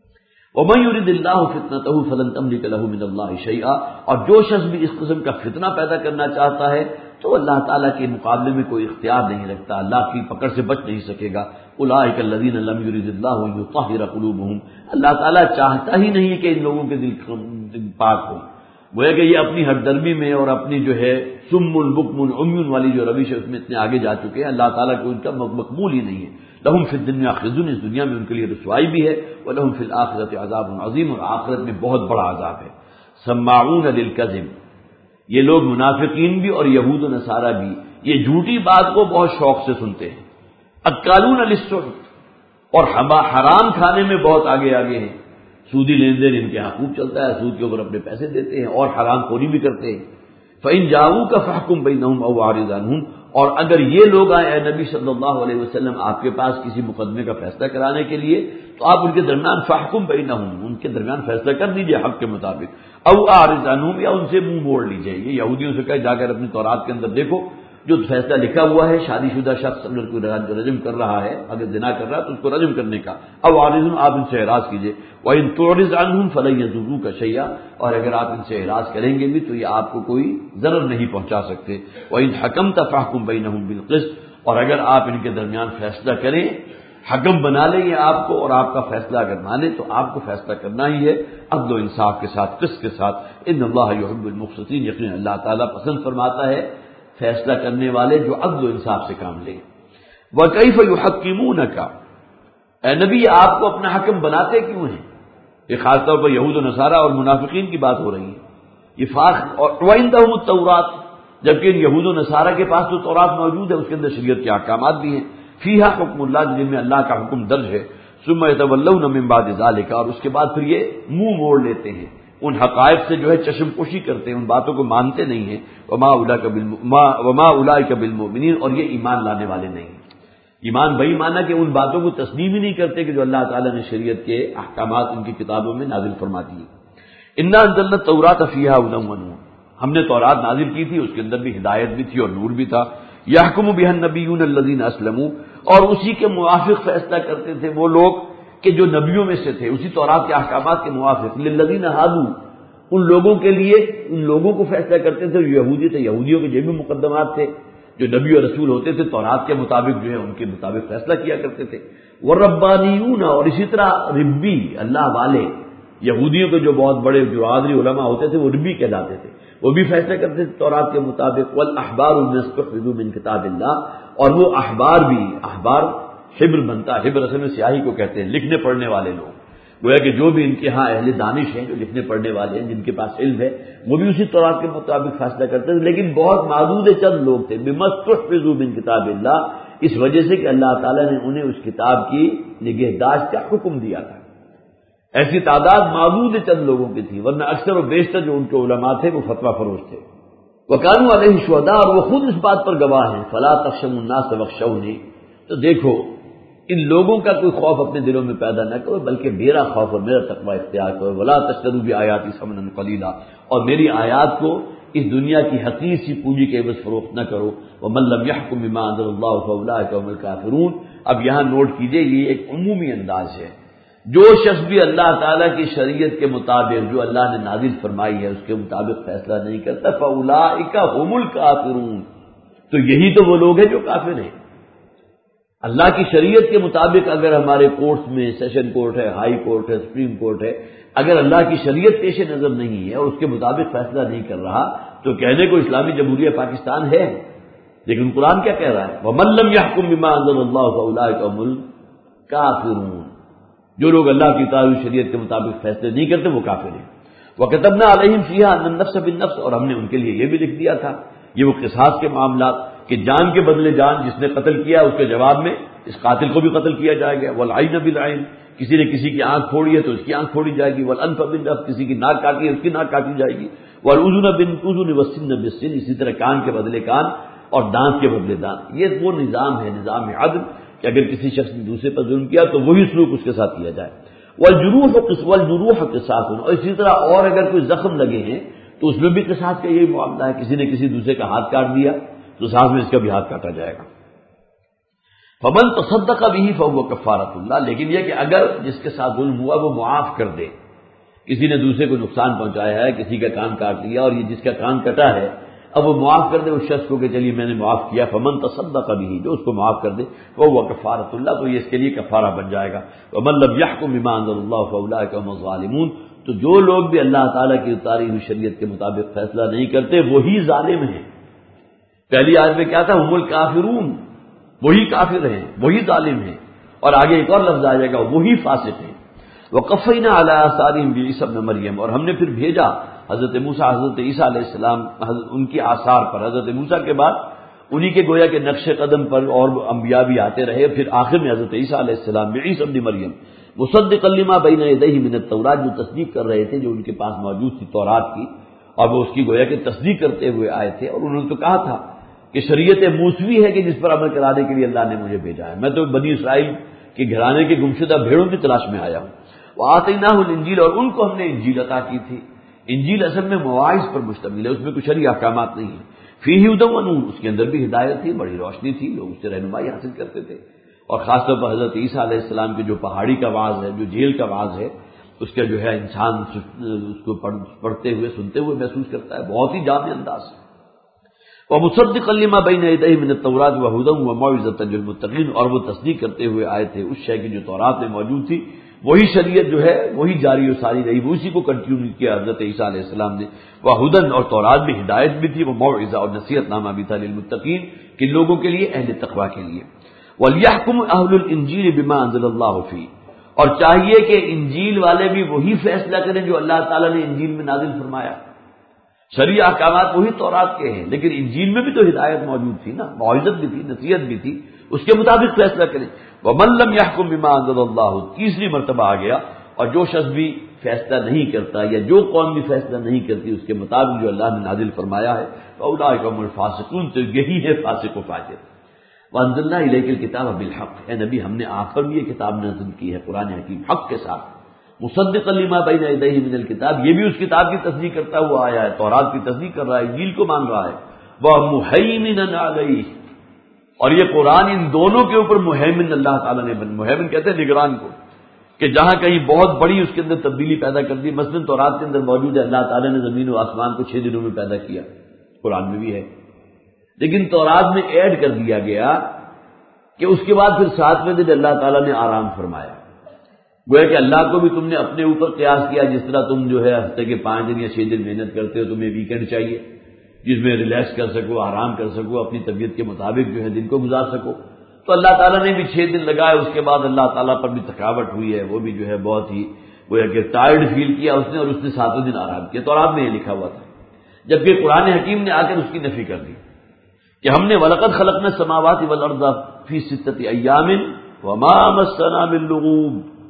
وَمَن يُرِدِ اللَّهُ فِتْنَتَهُ فَلَن تَمْلِكَ لَهُ مِنَ اللَّهِ شَيْئًا، اور جو شخص بھی اس قسم کا فتنہ پیدا کرنا چاہتا ہے تو اللہ تعالیٰ کے مقابلے میں کوئی اختیار نہیں رکھتا، اللہ کی پکڑ سے بچ نہیں سکے گا. اولئک الذین لم یرد اللہ ان یطہر قلوبهم، اللہ تعالیٰ چاہتا ہی نہیں کہ ان لوگوں کے دل پاک ہو. گویا کہ یہ اپنی ہر درمی میں اور اپنی جو ہے سم بکم عمی والی جو روش ہے اس میں اتنے آگے جا چکے ہیں، اللہ تعالیٰ کو ان کا مقبول ہی نہیں ہے. لہم فی الدنیا خزی، اس دنیا میں ان کے لیے رسوائی بھی ہے، ولہم فی الآخرۃ عذاب عظیم، اور آخرت میں بہت بڑا عذاب ہے. سماعون للکذب، یہ لوگ منافقین بھی اور یہود و نصارہ بھی یہ جھوٹی بات کو بہت شوق سے سنتے ہیں. اکالون للسحت، اور حرام کھانے میں بہت آگے آگے ہیں. سودی لین دین ان کے یہاں خوب چلتا ہے، سود کے اوپر اپنے پیسے دیتے ہیں اور حرام خوری بھی کرتے ہیں. فَإِن جَاءُوكَ فَاحْكُم بَيْنَهُمْ أَوْ أَعْرِضْ عَنْهُمْ، اور اگر یہ لوگ آئیں اے نبی صلی اللہ علیہ وسلم آپ کے پاس کسی مقدمے کا فیصلہ کرانے کے لیے تو آپ ان کے درمیان فَاحْكُم بَيْنَهُمْ، ان کے درمیان فیصلہ کر دیجئے حق کے مطابق. أَوْ أَعْرِضْ عَنْهُمْ، یا ان سے منہ موڑ لیجئے. یہ یہودیوں سے کہے جا کر اپنی تورات کے اندر دیکھو جو فیصلہ لکھا ہوا ہے، شادی شدہ شخص اگر کوئی رجم کر رہا ہے، اگر زنا کر رہا ہے تو اس کو رجم کرنے کا. او عارض، آپ ان سے اعراض کیجئے. وَإِن تُعْرِضْ عَنْهُمْ فَلَن يَضُرُّوكَ شَيْئًا، اور اگر آپ ان سے اعراض کریں گے بھی تو یہ آپ کو کوئی ضرر نہیں پہنچا سکتے. وَإِن حَكَمْتَ فَاحْكُم بَيْنَهُم بِالْقِسْطِ، اور اگر آپ ان کے درمیان فیصلہ کریں، حکم بنا لیں یہ آپ کو اور آپ کا فیصلہ اگر مانے تو آپ کو فیصلہ کرنا ہی ہے عدل و انصاف کے ساتھ، قسط کے ساتھ. ان اللہ یحب المقسطین، یقین اللہ تعالیٰ پسند فرماتا ہے فیصلہ کرنے والے جو عدل و انصاف سے کام لیں. وَكَيْفَ يُحَكِّمُونَكَ، اے نبی آپ کو اپنا حکم بناتے کیوں ہیں؟ یہ خاص طور پر یہود و نصارہ اور منافقین کی بات ہو رہی ہے. یہ فاخ اور وَعِندَهُمُ التَّوْرَاةُ، جبکہ ان یہود و نصارہ کے پاس تو تورات موجود ہے، اس کے اندر شریعت کے احکامات بھی ہیں. فیہا حکم اللہ، جن میں اللہ کا حکم درج ہے. ثم يتولون من بعد ذلك، اور اس کے بعد پھر یہ منہ موڑ لیتے ہیں، ان حقائق سے جو ہے چشم پوشی کرتے ہیں، ان باتوں کو مانتے نہیں ہیں. وما اولئک بالمؤمنین، اور یہ ایمان لانے والے نہیں ہیں. ایمان بھائی مانا کہ ان باتوں کو تسلیم ہی نہیں کرتے کہ جو اللہ تعالیٰ نے شریعت کے احکامات ان کی کتابوں میں نازل فرما دیے. انا انزلنا التوراۃ فیہا ھدی ونور، ہم نے تورات نازل کی تھی، اس کے اندر بھی ہدایت بھی تھی اور نور بھی تھا. یحکم بہا النبیون الذین اسلموا، اور اسی کے موافق فیصلہ کرتے تھے وہ لوگ کہ جو نبیوں میں سے تھے، اسی تورات کے احکامات کے موافق. للذین ہادوا، ان لوگوں کے لیے، ان لوگوں کو فیصلہ کرتے تھے جو یہودی تھے، یہودیوں کے جو بھی مقدمات تھے، جو نبی اور رسول ہوتے تھے تورات کے مطابق جو ہے ان کے مطابق فیصلہ کیا کرتے تھے. والربانیون، اور اسی طرح ربی، اللہ والے، یہودیوں کے جو بہت بڑے جو عادری علماء ہوتے تھے وہ ربی کہلاتے تھے، وہ بھی فیصلہ کرتے تھے تورات کے مطابق. والاحبار الذین استحفظوا من کتاب اللہ، اور وہ احبار بھی، احبار حبر بنتا، حبر اصل میں سیاہی کو کہتے ہیں، لکھنے پڑھنے والے لوگ. گویا کہ جو بھی ان کے ہاں اہل دانش ہیں، جو لکھنے پڑھنے والے ہیں، جن کے پاس علم ہے، وہ بھی اسی تورات کے مطابق فیصلہ کرتے تھے، لیکن بہت محدود چند لوگ تھے بِمَسْتُحْفِظُوا مِن کتاب اللہ، اس وجہ سے کہ اللہ تعالیٰ نے انہیں اس کتاب کی نگہداشت کا حکم دیا تھا۔ ایسی تعداد معدود چند لوگوں کی تھی، ورنہ اکثر و بیشتر جو ان کے علماء تھے وہ فتویٰ فروش تھے۔ وَكَانُوا عَلَيْهِ شُهَدَاءَ، اور وہ خود اس بات پر گواہ ہیں، فَلَا تَخْشَوُا النَّاسَ وَاخْشَوْنِی، تو دیکھو ان لوگوں کا کوئی خوف اپنے دلوں میں پیدا نہ کرو، بلکہ میرا خوف اور میرا تقوی اختیار کرو۔ وَلَا تَشْتَرُوا بِآيَاتِي ثَمَنًا قَلِيلًا، اور میری آیات کو اس دنیا کی حقیر سی پونجی کے عوض فروخت نہ کرو۔ وَمَن لَّمْ يَحْكُم بِمَا أَنزَلَ اللَّهُ فَأُولَٰئِكَ هُمُ الْكَافِرُونَ۔ اب یہاں نوٹ کیجئے، یہ ایک عمومی انداز ہے، جو شخص بھی اللہ تعالیٰ کی شریعت کے مطابق جو اللہ نے نازل فرمائی ہے اس کے مطابق فیصلہ نہیں کرتا، فَأُولَٰئِكَ هُمُ الْكَافِرُونَ، تو یہی تو وہ لوگ ہیں جو کافر ہیں۔ اللہ کی شریعت کے مطابق اگر ہمارے کورٹس میں سیشن کورٹ ہے، ہائی کورٹ ہے، سپریم کورٹ ہے، اگر اللہ کی شریعت پیش نظر نہیں ہے اور اس کے مطابق فیصلہ نہیں کر رہا تو کہنے کو اسلامی جمہوریہ پاکستان ہے، لیکن قرآن کیا کہہ رہا ہے؟ وَمَن لَّمْ يَحْكُم بِمَا أَنزَلَ اللَّهُ فَأُولَٰئِكَ هُمُ الْكَافِرُونَ، جو لوگ اللہ کی تعالی شریعت کے مطابق فیصلے نہیں کرتے وہ کافر ہیں۔ وَكَتَبْنَا عَلَيْهِمْ فِيهَا أَنَّ النَّفْسَ بِالنَّفْسِ، اور ہم نے ان کے لیے یہ بھی لکھ دیا تھا، یہ وہ قصاص کے معاملات کہ جان کے بدلے جان، جس نے قتل کیا اس کے جواب میں اس قاتل کو بھی قتل کیا جائے گا۔ وَالْعَيْنَ بِالْعَيْنِ، کسی نے کسی کی آنکھ پھوڑی ہے تو اس کی آنکھ پھوڑی جائے گی۔ وَالْأَنفَ بِالْأَنْفِ، کسی کی ناک کاٹی ہے اس کی ناک کاٹی جائے گی۔ وَالْأُذُنَ بِالْأُذُنِ وَالسِّنَّ بِالسِّنِّ، اسی طرح کان کے بدلے کان اور دانت کے بدلے دانت۔ یہ وہ نظام ہے، نظام عدل، کہ اگر کسی شخص نے دوسرے پر ظلم کیا تو وہی سلوک اس کے ساتھ کیا جائے۔ والجروح والجروح قصاص، اور اسی طرح اور اگر کوئی زخم لگے ہیں تو اس میں بھی قصاص کا یہی معاملہ ہے، کسی نے کسی دوسرے کا ہاتھ کاٹ دیا تو ساتھ میں اس کا بھی ہاتھ کاٹا جائے گا۔ فمن تصدق به فهو کفارۃ اللہ، لیکن یہ کہ اگر جس کے ساتھ ظلم ہوا وہ معاف کر دے، کسی نے دوسرے کو نقصان پہنچایا ہے، کسی کا کان کاٹ لیا اور یہ جس کا کان کٹا ہے اب وہ معاف کر دے اس شخص کو کہ چلیے میں نے معاف کیا، فمن تصدق به، جو اس کو معاف کر دے فهو کفارۃ اللہ، تو یہ اس کے لیے کفارہ بن جائے گا۔ ومن لم يحكم بما انزل الله فاولئک هم الظالمون، تو جو لوگ بھی اللہ تعالیٰ کی اتاری ہوئی شریعت کے مطابق فیصلہ نہیں کرتے وہی ظالم ہیں۔ پہلی آیت میں کیا تھا؟ هم الکافرون، وہی کافر ہیں، وہی ظالم ہیں، اور آگے ایک اور لفظ آ جائے گا وہی فاسق ہیں۔ وقفینا علی آثارہم بعیسی ابن مریم، اور ہم نے پھر بھیجا حضرت موسیٰ حضرت عیسیٰ علیہ السلام ان کی آثار پر، حضرت موسیٰ کے بعد انہی کے گویا کے نقش قدم پر اور انبیاء بھی آتے رہے، پھر آخر میں حضرت عیسیٰ علیہ السلام بعیسی ابن مریم مصدقا لما بین یدیہ من التوراۃ، جو تصدیق کر رہے تھے جو ان کے پاس موجود تھی تورات کی، اور وہ اس کی گویا کہ تصدیق کرتے ہوئے آئے تھے، اور انہوں نے تو کہا تھا کہ شریعت موسوی ہے کہ جس پر عمل کرانے کے لیے اللہ نے مجھے بھیجا ہے، میں تو بنی اسرائیل کے گھرانے کے گمشدہ بھیڑوں کی تلاش میں آیا ہوں۔ وآتیناہ الانجیل، اور ان کو ہم نے انجیل عطا کی تھی۔ انجیل اصل میں مواعظ پر مشتمل ہے، اس میں کچھ شرعی احکامات نہیں ہیں۔ فیہ ھدی ونور، اس کے اندر بھی ہدایت تھی، بڑی روشنی تھی، لوگ اس سے رہنمائی حاصل کرتے تھے، اور خاص طور پر حضرت عیسیٰ علیہ السلام کے جو پہاڑی کا وعظ ہے، جو جیل کا وعظ ہے، اس کا جو ہے انسان اس کو پڑھتے ہوئے سنتے ہوئے محسوس کرتا ہے، بہت ہی جامع انداز ہے۔ ومصدقا لما بین یدیہ من التوراۃ وہدی وموعظۃ للمتقین، اور وہ تصدیق کرتے ہوئے آئے تھے اس شے کی جو تورات میں موجود تھی، وہی شریعت جو ہے وہی جاری و ساری رہی، اسی کو کنٹینیو کیا حضرت عیسیٰ علیہ السلام نے۔ وہدن، اور تورات میں ہدایت بھی تھی، وہ موعظہ اور نصیحت نامہ بھی تھا للمتقین، کن لوگوں کے لیے؟ اہل تقویٰ کے لیے۔ ولیحکم اہل الانجیل بما انزل اللہ فیہ، اور چاہیے کہ انجیل والے بھی وہی فیصلہ کریں جو اللہ تعالیٰ نے انجیل میں نازل فرمایا۔ شرعی احکامات وہی تورات کے ہیں، لیکن انجیل میں بھی تو ہدایت موجود تھی نا، موعظت بھی تھی، نصیحت بھی تھی، اس کے مطابق فیصلہ کریں۔ ومن لم يحكم بما انزل اللہ، تیسری مرتبہ آ گیا، اور جو شخص بھی فیصلہ نہیں کرتا یا جو قوم بھی فیصلہ نہیں کرتی اس کے مطابق جو اللہ نے نازل فرمایا ہے، فاولئک هم الفاسقون، تو یہی ہے فاسق و فاجر۔ وانزلنا الیک الکتاب بالحق، اے نبی ہم نے آپ پر بھی یہ کتاب نازل کی ہے، قرآن حکیم حق کے ساتھ، مصدقا لما بین یدیہ من الکتاب، یہ بھی اس کتاب کی تصدیق کرتا ہوا آیا ہے، تورات کی تصدیق کر رہا ہے، انجیل کو مان رہا ہے۔ ومہیمنا علیہ، اور یہ قرآن ان دونوں کے اوپر مہیمن اللہ تعالیٰ نے بن، مہیمن کہتے ہیں نگران کو، کہ جہاں کہیں بہت بڑی اس کے اندر تبدیلی پیدا کر دی، مثلاً تورات کے اندر موجود ہے اللہ تعالیٰ نے زمین و آسمان کو چھ دنوں میں پیدا کیا، قرآن میں بھی ہے، لیکن تورات میں ایڈ کر دیا گیا کہ اس کے بعد پھر ساتویں دن اللہ تعالیٰ نے آرام فرمایا۔ گویا کہ اللہ کو بھی تم نے اپنے اوپر قیاس کیا، جس طرح تم جو ہے ہفتے کے پانچ دن یا چھ دن محنت کرتے ہو، تمہیں ویکینڈ چاہیے جس میں ریلیکس کر سکو، آرام کر سکو، اپنی طبیعت کے مطابق جو ہے دن کو گزار سکو، تو اللہ تعالیٰ نے بھی چھ دن لگائے، اس کے بعد اللہ تعالیٰ پر بھی تھکاوٹ ہوئی ہے، وہ بھی جو ہے بہت ہی وہ ہے کہ ٹائرڈ فیل کیا اس نے، اور اس نے ساتوں دن آرام کیا، تو اور آپ میں یہ لکھا ہوا تھا، جبکہ قرآن حکیم نے آ کر اس کی نفی کر دی کہ ہم نے وَلَقَدْ خَلَقْنَا السَّمَاوَاتِ وَالْأَرْضَ فِي سِتَّةِ أَيَّامٍ وَمَا مَسَّنَا مِن لُغُوبٍ،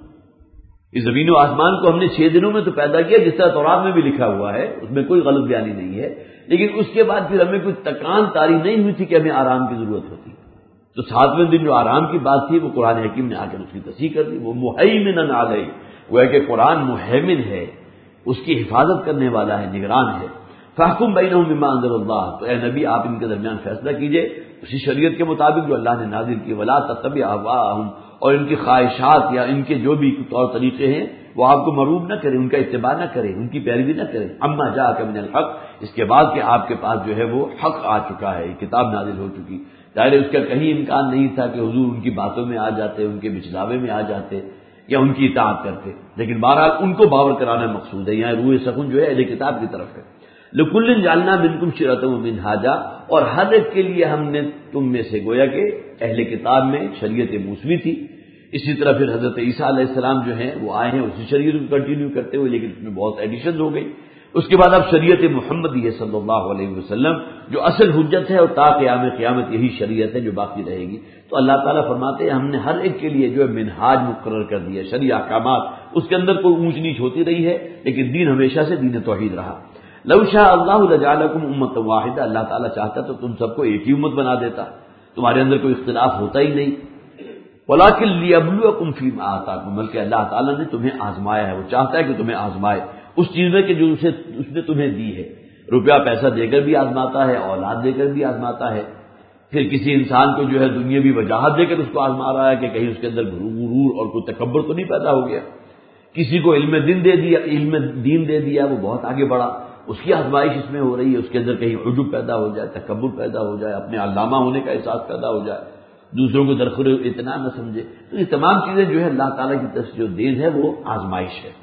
اس زمین و آسمان کو ہم نے چھ دنوں میں تو پیدا کیا، جس طرح تورات میں بھی لکھا ہوا ہے، اس میں کوئی غلط بیانی نہیں ہے، لیکن اس کے بعد پھر ہمیں کوئی تکان طاری نہیں ہوئی تھی کہ ہمیں آرام کی ضرورت ہوتی۔ تو ساتویں دن جو آرام کی بات تھی وہ قرآن حکیم نے آ کر اس کی تصحیح کر دی، وہ مہیمن علیہ، وہ ہے کہ قرآن مہیمن ہے، اس کی حفاظت کرنے والا ہے، نگران ہے۔ فاحکم بینہم بما انزل اللہ، تو اے نبی آپ ان کے درمیان فیصلہ کیجئے اسی شریعت کے مطابق جو اللہ نے نازل کی، ولا تتبع اہواءہم، اور ان کی خواہشات یا ان کے جو بھی طور طریقے ہیں وہ آپ کو مروب نہ کریں، ان کا اتباع نہ کریں، ان کی پیروی نہ کریں، اما جاءک من الحق، اس کے بعد کہ آپ کے پاس جو ہے وہ حق آ چکا ہے، کتاب نازل ہو چکی۔ ظاہر اس کا کہیں امکان نہیں تھا کہ حضور ان کی باتوں میں آ جاتے، ان کے بچلاوے میں آ جاتے یا ان کی اطاعت کرتے، لیکن بہرحال ان کو باور کرانا مقصود ہے، یہاں روح سخن جو ہے اہل کتاب کی طرف ہے۔ لکل جعلنا منکم شرعۃ ومنہاجا، اور ہر ایک کے لیے ہم نے تم میں سے گویا کہ اہل کتاب میں شریعت موسوی تھی، اسی طرح پھر حضرت عیسیٰ علیہ السلام جو ہیں وہ آئے ہیں اسی شریعت کو کنٹینیو کرتے ہوئے، لیکن اس میں بہت ایڈیشنز ہو گئی۔ اس کے بعد اب شریعت محمدی ہے صلی اللہ علیہ وسلم جو اصل حجت ہے، اور تا قیام قیامت یہی شریعت ہے جو باقی رہے گی۔ تو اللہ تعالیٰ فرماتے ہیں ہم نے ہر ایک کے لیے جو ہے منہاج مقرر کر دیا، شرعی احکامات، اس کے اندر کوئی اونچ نیچ ہوتی رہی ہے، لیکن دین ہمیشہ سے دین توحید رہا۔ لو شاء اللہ لجعلکم امۃ واحدہ، اللہ تعالیٰ چاہتا تو تم سب کو ایک ہی امت بنا دیتا، تمہارے اندر کوئی اختلاف ہوتا ہی نہیں۔ ولکن لیبلوکم فیما آتاکم، بلکہ اللہ تعالیٰ نے تمہیں آزمایا ہے، وہ چاہتا ہے کہ تمہیں آزمائے اس چیز میں کہ جو اسے اس نے تمہیں دی ہے، روپیہ پیسہ دے کر بھی آزماتا ہے، اولاد دے کر بھی آزماتا ہے، پھر کسی انسان کو جو ہے دنیاوی وجاہت دے کر اس کو آزما رہا ہے کہ کہیں اس کے اندر غرور اور کوئی تکبر تو نہیں پیدا ہو گیا۔ کسی کو علم دین دے دیا، علم دین دے دیا، وہ بہت آگے بڑھا، اس کی آزمائش اس میں ہو رہی ہے، اس کے اندر کہیں عجب پیدا ہو جائے، تکبر پیدا ہو جائے، اپنے علامہ ہونے کا احساس پیدا ہو جائے، دوسروں کو درخور اتنا نہ سمجھے۔ تو یہ تمام چیزیں جو ہے اللہ تعالیٰ کی طرف سے جو دین ہے وہ آزمائش ہے۔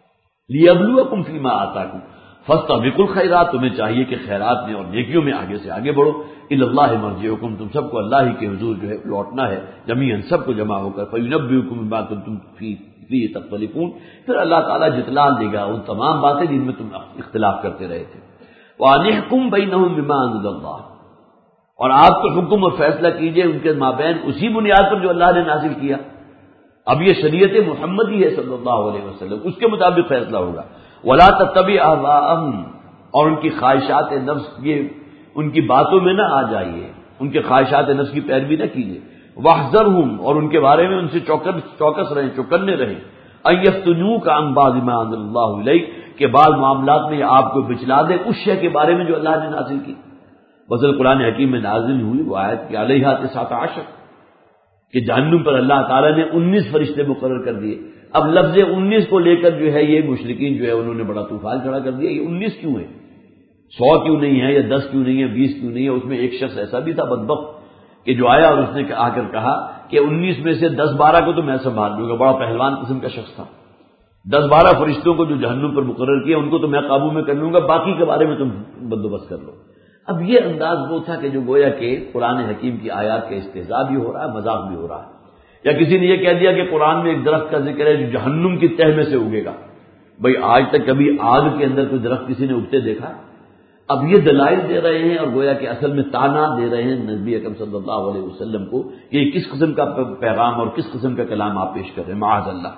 لیبلوکم فیما آتاکم فاستبقوا الخیرات، تمہیں چاہیے کہ خیرات میں اور نیکیوں میں آگے سے آگے بڑھو۔ الی اللہ مرجعکم، تم سب کو اللہ ہی کے حضور جو ہے لوٹنا ہے، جمیعاً سب کو جمع ہو کر، فینبئکم بما کنتم فیہ تختلفون، پھر اللہ تعالیٰ جتلا دے گا ان تمام باتیں جن میں تم اختلاف کرتے رہے تھے۔ وانحکم بینہم بما انزل اللہ، اور آپ تو حکم اور فیصلہ کیجئے ان کے مابین اسی بنیاد پر جو اللہ نے نازل کیا۔ اب یہ شریعت محمدی ہے صلی اللہ علیہ وسلم، اس کے مطابق فیصلہ ہوگا۔ ولا تتبع اہواءہم، اور ان کی خواہشات نفس، یہ ان کی باتوں میں نہ آ جائیے، ان کے خواہشات نفس کی پیروی نہ کیجیے۔ واحذرہم، اور ان کے بارے میں ان سے چوکس چوکس رہیں، چوکنے رہیں۔ ان یفتنوک عن بعض ما انزل اللہ الیک، کہ بعض معاملات میں آپ کو بچلا دے اس شے کے بارے میں جو اللہ نے نازل کی۔ بذل قرآن حکیم میں نازل ہوئی وہ آیت کہ علیہا تسعۃ عشر، کہ جہنم پر اللہ تعالیٰ نے انیس فرشتے مقرر کر دیے۔ اب لفظ انیس کو لے کر جو ہے یہ مشرکین جو ہے انہوں نے بڑا طوفان کھڑا کر دیا، یہ انیس کیوں ہے، سو کیوں نہیں ہے، یا دس کیوں نہیں ہے، بیس کیوں نہیں ہے؟ اس میں ایک شخص ایسا بھی تھا بدبخت کہ جو آیا اور اس نے آ کر کہا کہ انیس میں سے دس بارہ کو تو میں سنبھال لوں گا، بڑا پہلوان قسم کا شخص تھا، دس بارہ فرشتوں کو جو جہنم پر مقرر کیا ان کو تو میں قابو میں کر لوں گا، باقی کے بارے میں تم بندوبست کر لو۔ اب یہ انداز وہ تھا کہ جو گویا کہ قرآن حکیم کی آیات کا استہزاء بھی ہو رہا ہے، مذاق بھی ہو رہا ہے۔ یا کسی نے یہ کہہ دیا کہ قرآن میں ایک درخت کا ذکر ہے جو جہنم کی تہ میں سے اگے گا۔ بھئی آج تک کبھی آگ کے اندر کوئی درخت کسی نے اگتے دیکھا؟ اب یہ دلائل دے رہے ہیں اور گویا کہ اصل میں تانا دے رہے ہیں نبی اکرم صلی اللہ علیہ وسلم کو کہ یہ کس قسم کا پیغام اور کس قسم کا کلام آپ پیش کر رہے ہیں، معاذ اللہ۔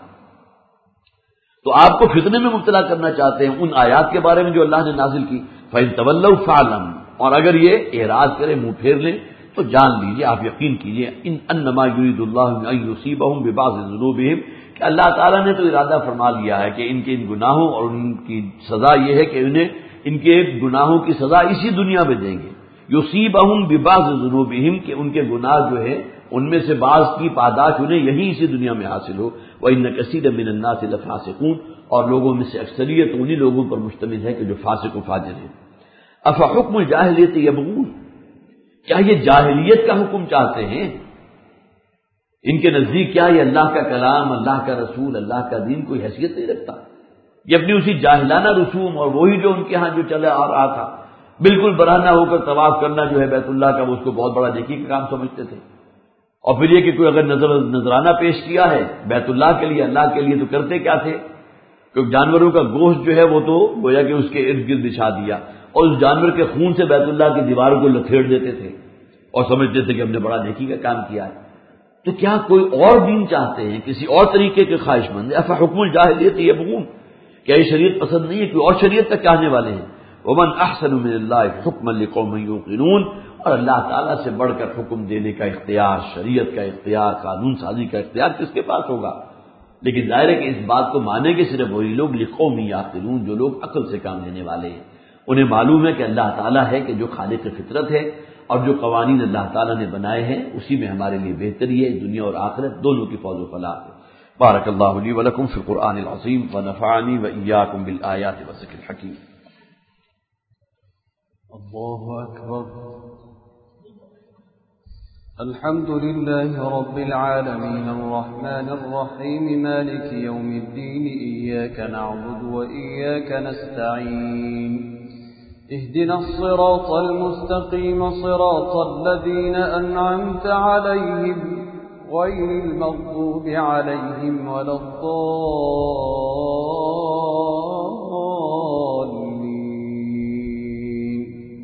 تو آپ کو فتنے میں مبتلا کرنا چاہتے ہیں ان آیات کے بارے میں جو اللہ نے نازل کی۔ فَإِن تَوَلَّوْا فَاعْلَمْ، اور اگر یہ اعراض کریں، منہ پھیر لیں، تو جان لیجیے، آپ یقین کیجیے، ان انما یرید اللہ ان یصیبہم ببعض ذنوبہم، کہ اللہ تعالیٰ نے تو ارادہ فرما لیا ہے کہ ان کے ان گناہوں اور ان کی سزا یہ ہے کہ انہیں ان کے گناہوں کی سزا اسی دنیا میں دیں گے۔ یصیبہم ببعض ذنوبہم، کہ ان کے گناہ جو ہے ان میں سے بعض کی پاداش انہیں یہی اسی دنیا میں حاصل ہو۔ وَإِنَّ كَثِيرًا مِّنَ النَّاسِ لَفَاسِقُونَ، اور لوگوں میں سے اکثریت انہی لوگوں پر مشتمل ہے کہ جو فاسق و فاجر ہیں۔ افحکم الجاہلیت یبغون، کیا یہ جاہلیت کا حکم چاہتے ہیں؟ ان کے نزدیک کیا یہ اللہ کا کلام، اللہ کا رسول، اللہ کا دین کوئی حیثیت نہیں رکھتا؟ یہ اپنی اسی جاہلانہ رسوم اور وہی جو ان کے ہاں جو چلا آ رہا تھا، بالکل برہنہ ہو کر طواف کرنا جو ہے بیت اللہ کا، وہ اس کو بہت بڑا نیکی کا کام سمجھتے تھے، और फिर ये कि कोई अगर नजर नजराना पेश किया है बैतुल्लाह के लिए, अल्लाह के लिए, तो करते क्या थे? क्योंकि जानवरों का गोश्त जो है वो तो गोया कि उसके इर्द गिर्द बिछा दिया और उस जानवर के खून से बैतुल्लाह की दीवारों को लथेड़ देते थे और समझते थे कि हमने बड़ा नेकी का काम किया है। तो क्या कोई और दीन चाहते हैं, किसी और तरीके के ख्वाहिशमंद? अफा हुक्मुल जाहिलियत यबगून, क्या ये शरीयत पसंद नहीं है? कोई और शरीयत तक चाहने वाले हैं? वमन अहसनु मिनल्लाहि हुक्मन लिकौमिन यूक़िनून, और अल्लाह ताला से बढ़कर हुक्म देने का इख्तियार, शरीयत का इख्तियार, कानून साजी का इख्तियार किसके पास होगा? लेकिन जाहिर है कि इस बात को मानेंगे सिर्फ वही लोग लिकौमिन याक़िलून, जो लोग अक्ल से काम लेने वाले हैं। उन्हें मालूम है कि अल्लाह ताला है कि जो खालिक फितरत है और जो कवानीन अल्लाह ताला ने बनाए हैं उसी में हमारे लिए बेहतरी है, दुनिया और आखिरत दोनों की फौज व फलाह है। बारकल्लाहु ली व लकुम फिल कुरआनिल अज़ीम व नफ़अनी व इय्याकुम बिल आयाति व ज़िक्रिल हकीम। अल्लाहु अकबर। अल्हम्दुलिल्लाहि रब्बिल आलमीन अर्रहमानिर रहीम मालिकि यौमिद्दीन इय्याका नअबुदु व इय्याका नस्तईन اهدنا الصراط المستقيم صراط الذين أنعمت عليهم غير المغضوب عليهم ولا الضالين.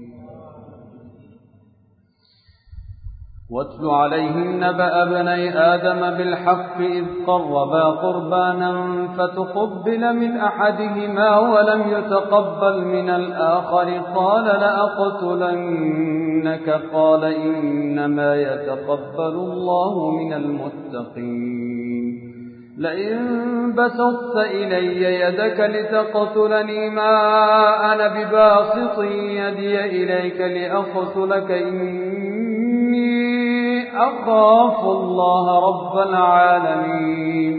واتل عليهم نبأ ابني آدم بالحق إذ قربا قربانا فتقبل من أحدهما ولم يتقبل من الآخر قال لأقتلنك قال إنما يتقبل الله من المتقين. لئن بسطت إلي يدك لتقتلني ما أنا بباسط يدي إليك لأقتلك إني أخاف الله رب العالمين.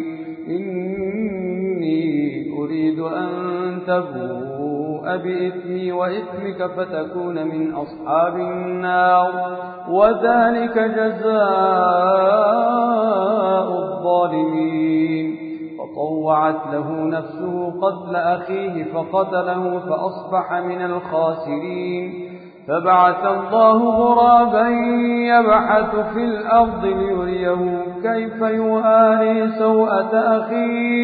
إني أريد أن تبوء بإثمي وإثمك فتكون من أصحاب النار وذلك جزاء الظالمين. فطوعت له نفسه قتل أخيه فقتله فأصبح من الخاسرين. فبعث الله غرابا يبحث في الأرض ليريه كيف يواري سوءة أخيه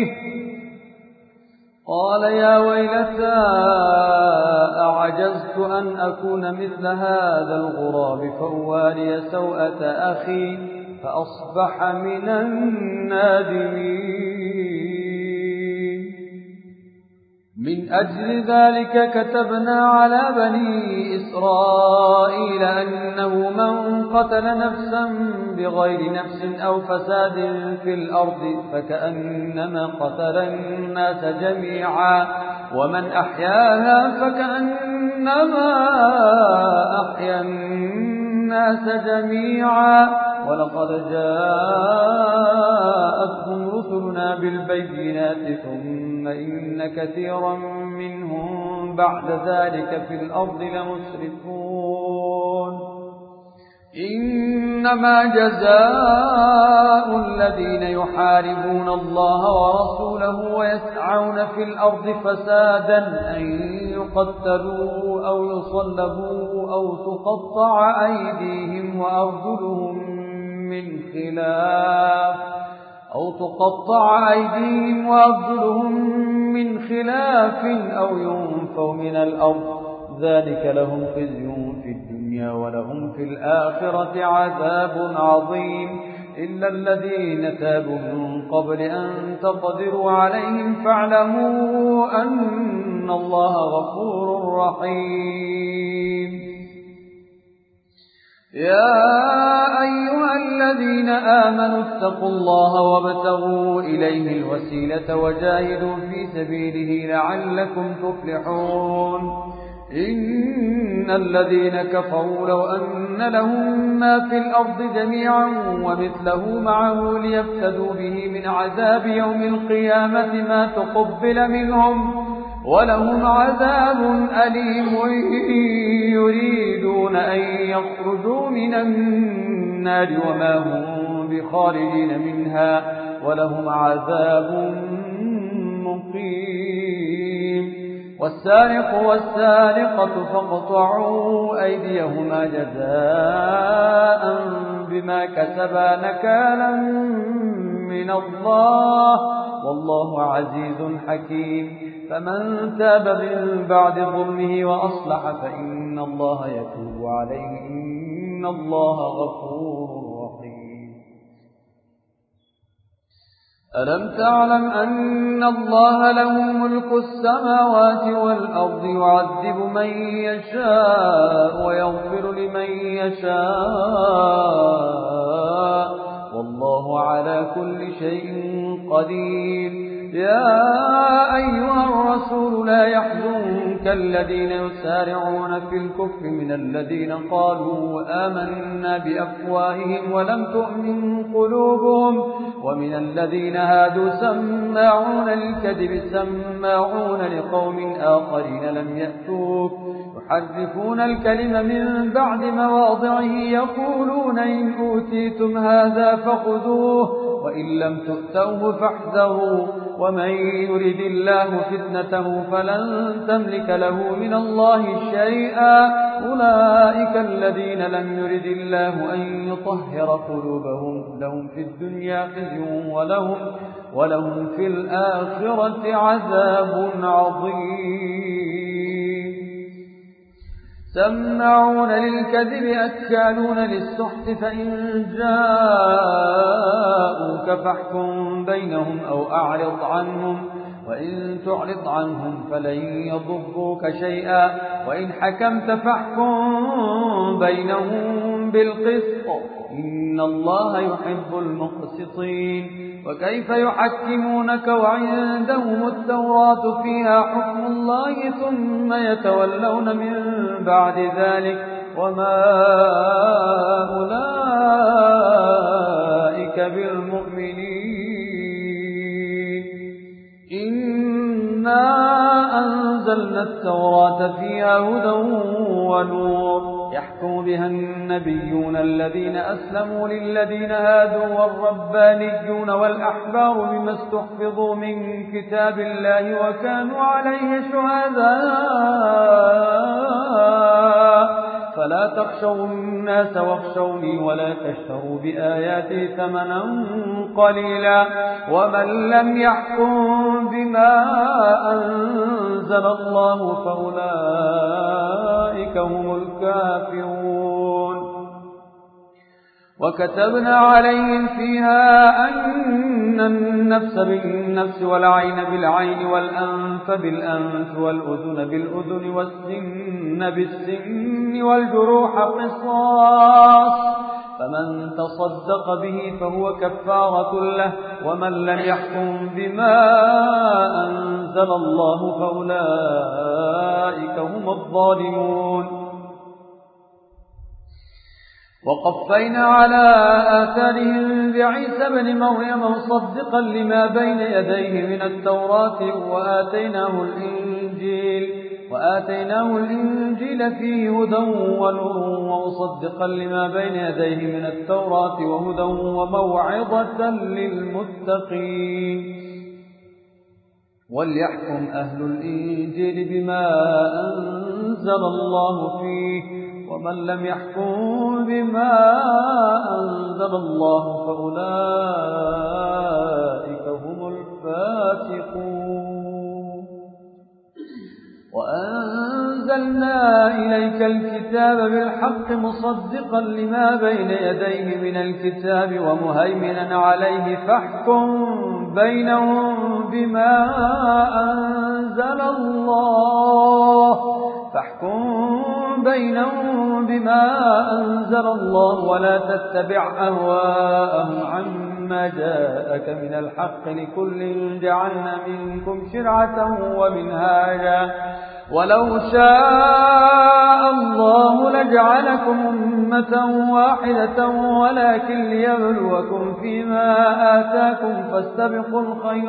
قال يا ويلتى أعجزت أن أكون مثل هذا الغراب فأواري سوءة أخي فأصبح من النادمين. من أجل ذلك كتبنا على بني إسرائيل أنه من قتل نفسا بغير نفس أو فساد في الأرض فكأنما قتل الناس جميعا ومن أحياها فكأنما أحيا الناس جميعا ولقد جاءتهم رسلنا بالبينات ثم إن كثيرا منهم بعد ذلك في الأرض لمسرفون. إنما جزاء الذين يحاربون الله ورسوله ويسعون في الأرض فسادا أن يقتلوا أو يصلبوا أو تقطع أيديهم وأرجلهم من خلاف أو تقطع أيديهم وأرجلهم من خلاف أو ينفوا من الأرض ذلك لهم خزي في الدنيا ولهم في الآخرة عذاب عظيم. إلا الذين تابوا من قبل أن تقدروا عليهم فاعلموا أن الله غفور رحيم. يا أيها الذين آمنوا اتقوا الله وابتغوا إليه الوسيلة وجاهدوا في سبيله لعلكم تفلحون. إن الذين كفروا لو أن لهم ما في الأرض جميعا ومثله معه ليفتدوا به من عذاب يوم القيامة ما تقبل منهم ولهم عذاب أليم. يريدون أن يخرجوا من النار وما هم بخارجين منها ولهم عذاب مقيم. والسارق والسارقة فاقطعوا أيديهما جزاء بما كسبا نكالا من الله والله عزيز حكيم فمن تاب من بعد ظلمه وأصلح فإن الله يتوب عليه إن الله غفور رحيم. ألم تعلم أن الله له ملك السماوات والأرض يعذب من يشاء ويغفر لمن يشاء والله على كل شيء قدير. يا أيها الرسول لا يحزنك الذين يسارعون في الكفر من الذين قالوا آمنا بأفواههم ولم تؤمن قلوبهم ومن الذين هادوا سماعون للكذب سماعون لقوم آخرين لم يأتوك يحرفون الكلم من بعد مواضعه يقولون إن أوتيتم هذا فخذوه وإن لم تؤتوه فاحذروا ومن يرد الله فتنته فلن تملك له من الله شيئا أولئك الذين لم يرد الله أن يطهر قلوبهم لهم في الدنيا خزي ولهم, ولهم في الآخرة عذاب عظيم. سماعون للكذب أكالون للسحت فإن جاءوك فاحكم بينهم أو أعرض عنهم وإن تعرض عنهم فلن يضروك شيئا وإن حكمت فاحكم بينهم بالقسط إن الله يحب المقسطين. وكيف يحكمونك وعندهم التوراة فيها حكم الله ثم يتولون من بعد ذلك وما أولئك بالمؤمنين. إنا أنزلنا التوراة فيها هدى ونور يحكم بها النبيون الذين أسلموا للذين هادوا والربانيون والأحبار بما استحفظوا من كتاب الله وكانوا عليه شهداء فلا تخشوا الناس واخشوني ولا تشتروا بآياتي ثمنا قليلا ومن لم يحكم بما أنزل الله فأولئك هم الكافرون. وكتبنا عليهم فيها أن النفس بالنفس والعين بالعين والأنف بالأنف والأذن بالأذن والسن بالسن والجروح قصاص فمن تصدق به فهو كفارة له ومن لم يحكم بما أنزل الله فأولئك هم الظالمون. وقفينا على آثارهم بعيسى بن مريم مصدقا لما بين يديه من التوراة وآتيناه الإنجيل وآتيناه الإنجيل فيه هدى ونور ومصدقا لما بين يديه من التوراة وهدى وموعظة للمتقين. وليحكم أهل الإنجيل بما أنزل الله فيه ومن لم يحكم بما أنزل الله فأولئك هم الفاسقون. وأنزلنا إليك الكتاب بالحق مصدقا لما بين يديه من الكتاب ومهيمنا عليه فاحكم بينهم بما أنزل الله فاحكم بينهم بما أنزل الله ولا تتبع أهواءهم عما جاءك من الحق لكل جعلنا منكم شرعة ومنهاجا ولو شاء الله لجعلكم أمة واحدة ولكن ليبلوكم فيما آتاكم فاستبقوا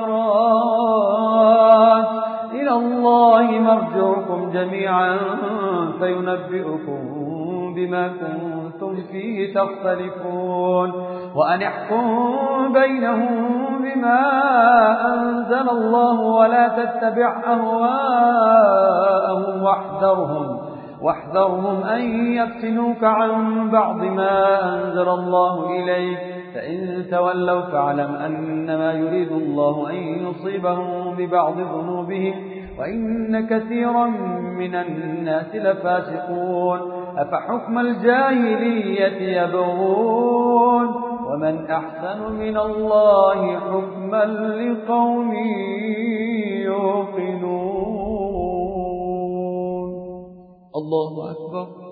الخيرات إلى الله مرجعكم جميعا فينبئكم بما كنتم فيه تختلفون. وأن احكم بينهم بما أنزل الله ولا تتبع أهواءهم واحذرهم واحذرهم أن يفتنوك عن بعض ما أنزل الله إليك فإن تولوا فاعلم أنما يريد الله أن يصيبهم ببعض ذنوبهم وإن كثيرا من الناس لفاسقون أفحكم الجاهلية يبغون ومن أحسن من الله حكما لقوم يوقنون. الله أكبر.